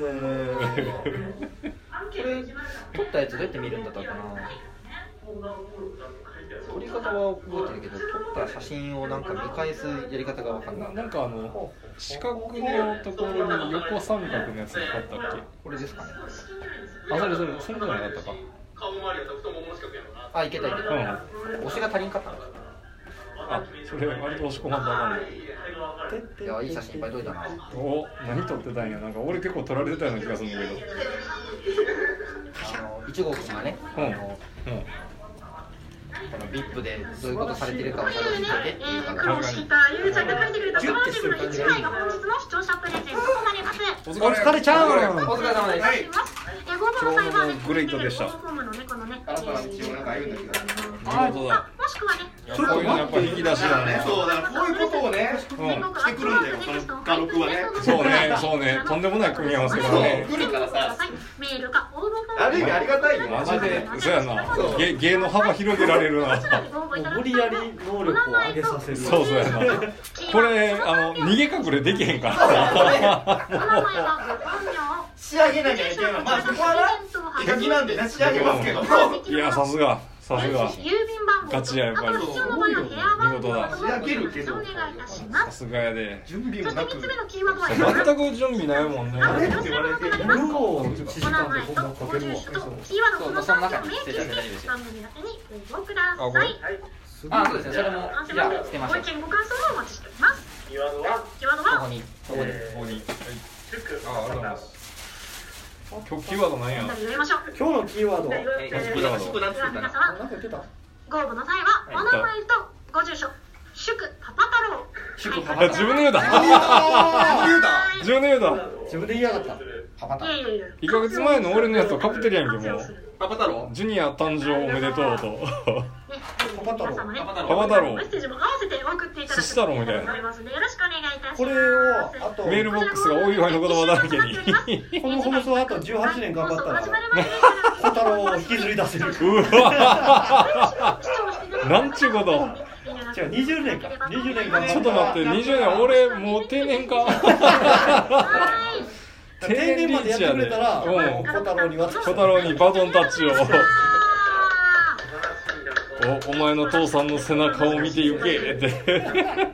これ撮ったやつどうやって見るんだったかな。撮り方は覚えてるけど、撮った写真をなんか見返すやり方がわかんない。 なんか四角のところに横三角のやつがあったっけ。 これですかね。 あ、それじゃなかったか。 顔周りは太ももの近くやろな。 あ、いけたいけた。押しが足りんかったのか。 あ、それ割と押し込まんとあかんね。 いや、いい写真いっぱい撮れたな。 お、何撮ってたんや。なんか俺結構撮られてたような気がするんだけど。 1号機がね、この VIP でどういうことされてるかを教えてっていう苦労したゆうちゃんが書いてくれたそのジムの1枚が本日の視聴者プレゼントとなります。 お疲れちゃん。 お疲れ様です。 ご応募の際はね、 グレイトでした。 フォームのね、このね、 あなたの道をなんか歩んだ気がする。 見事だ。 もしくはね、 こういうのやっぱ引き出しだね。 そうだからこういうことをね、してくるんだよ、その画録はね。 そうね、とんでもない組み合わせがね。 来るからさ、 メールか応募フォームある意味ありがたいよ。 マジで、そうやな。芸の幅広げられるな。 無理やり能力を上げさせる。 そうやな。これ逃げ隠れできへんから。 仕上げなきゃいけない。まあそこはな、手書きなんでね、仕上げますけど。 いや、さすが。ガチややっぱり。見事だ。 仕上げるけど。 さすがやで。 準備もなく。 全く準備ないもんね。 って言われて、向こう1時間でこんなかけるわ。 その中に捨てちゃって大丈夫ですよ。あ、そうですね。それもじゃあ捨てましょう。 ご意見ご感想をお待ちしております。 キーワードはここに。 あ、ありがとうございます。今日キーワード何や。 今日のキーワード。 皆様、ご応募の際はお名前とご住所、祝パパ太郎。 自分で言うた。自分で言うた。 自分で言いやがった。 パパ太郎。 1ヶ月前の俺のやつとかぶってるやんけもう。 パパ太郎。 ジュニア誕生おめでとうと。 パパ太郎。 パパ太郎。 メッセージも合わせて送っていただく。 寿司太郎みたいな。 よろしくお願いいたします。 これをあとメールボックスがお祝いの言葉だらけに。 この放送あと18年頑張ったら小太郎を引きずり出せる。 うわ。なんちゅうこと。 違う、20年か。20年頑張った。 ちょっと待って、20年俺もう定年か。 定年までやってくれたら、小太郎に渡す。 小太郎にバトンタッチを。お前の父さんの背中を見て行けって。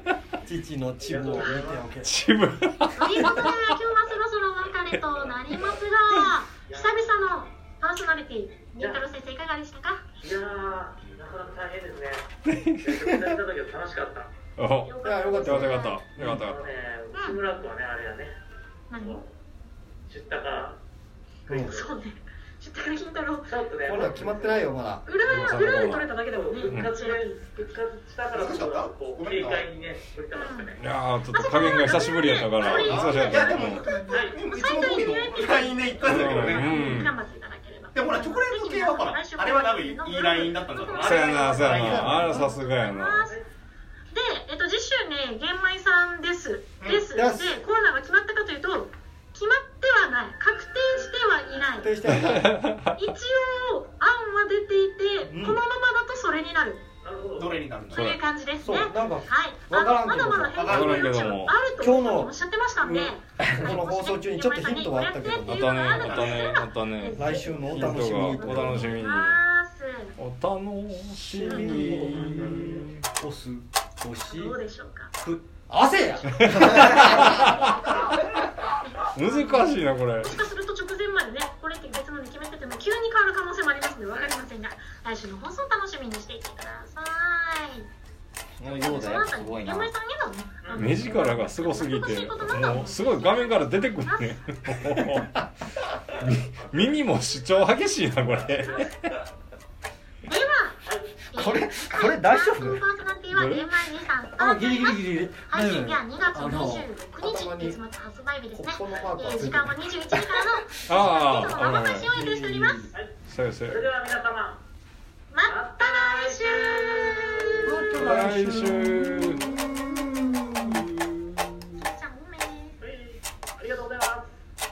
父のチブを見ておけ。 チブ。 ということで、今日はそろそろお別れとなりますが、久々のパーソナリティ、りんたろ先生いかがでしたか？ いやー、なかなか大変ですね。やった時は楽しかった。 いや、よかったよかったよかった。 内村君はね、あれやね。 何？ 知ったか。 そうね。知ったかりんたろ。 ちょっとね。 まだ決まってないよまだ。 裏で取れただけだもんね。 復活したからこそこう軽快にね取りたかったね。 いやー、ちょっと加減が久しぶりやったから難しかった。 いやでもいつも通りのラインで行ったんだけどね。 頑張っていただければ。 でもほらチョコレート系はほらあれは多分いいラインだったんだと思う。 そうやなそうやな。あれさすがやな。 で、次週ね、玄米さんです。で、コーナーが決まったかというと、決まってはない。確定してはいない。一応、案は出ていて、このままだとそれにになる。 どれになるの？ そういう感じですね。 なんかはい。 わからんけどまだまだ変更余地もあるとおっしゃってましたんで、 この放送中にちょっとヒントはあったけど、 またね来週のお楽しみに。 お楽しみに。お楽しみに。 押す。 どうでしょうか。 汗や。 難しいなこれ。 もしかすると直前までね、これって別のに決めてても急に変わる可能性もありますので分かりませんが、来週の放送を楽しみにしていてください。 ヨーダやっぱすごいな。 目力がすごすぎて、もうすごい画面から出てくるね。耳も主張激しいなこれ。 では、 これ大丈夫？ ギリギリ。配信日は2月26日、月末発売日ですね。時間は21時からの生配信を予定しております。 それでは皆様、 また来週。 来週。 ありがとうございます。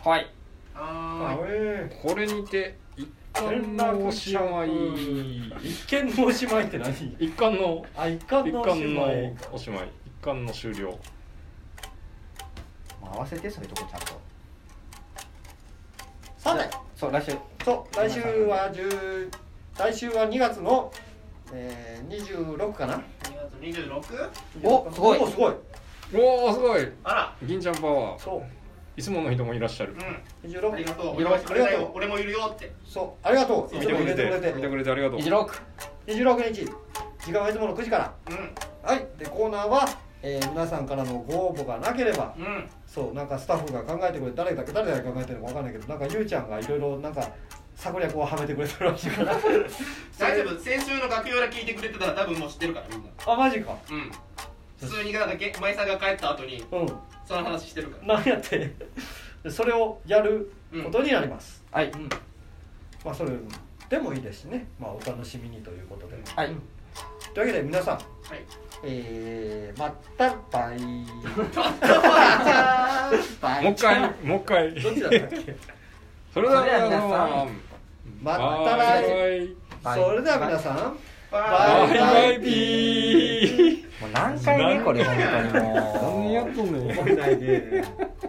はい。 これにて一巻のおしまい。 一巻のおしまいって何？ 一巻のおしまい。 一巻の終了。 合わせてそういうとこちゃんと。 さて、 そう来週。 そう来週は2月の26かな。 2月 26？ おすごい。 すごい。 おおすごい。 あら。 銀ちゃんパワー。 そう。 いつもの人もいらっしゃる。 26。 ありがとう。俺もいるよって。 そう、ありがとう。 見てくれてありがとう。 26日、時間はいつもの9時から。はい。でコーナーは、皆さんからのご応募がなければ、そうなんかスタッフが考えてくれて誰が考えてるのかわかんないけど、なんかゆうちゃんがいろいろなんか策略をはめてくれてるらしいから。 大丈夫。先週の楽屋で聞いてくれてたら多分もう知ってるからみんな。 あ、マジか。 普通に舞さんが帰った後にその話してるから。 なんやってそれをやることになります。 はい。 まあそれでもいいですしね。まあお楽しみにということで。 はい。 というわけで皆さん、またバイ。 もう一回。 どっちだったっけ？ それでは皆さん、 また来週。それでは皆さん、 バイバイビー。 もう何回ねこれ本当にもう。 何やっとんねん。 覚えないで。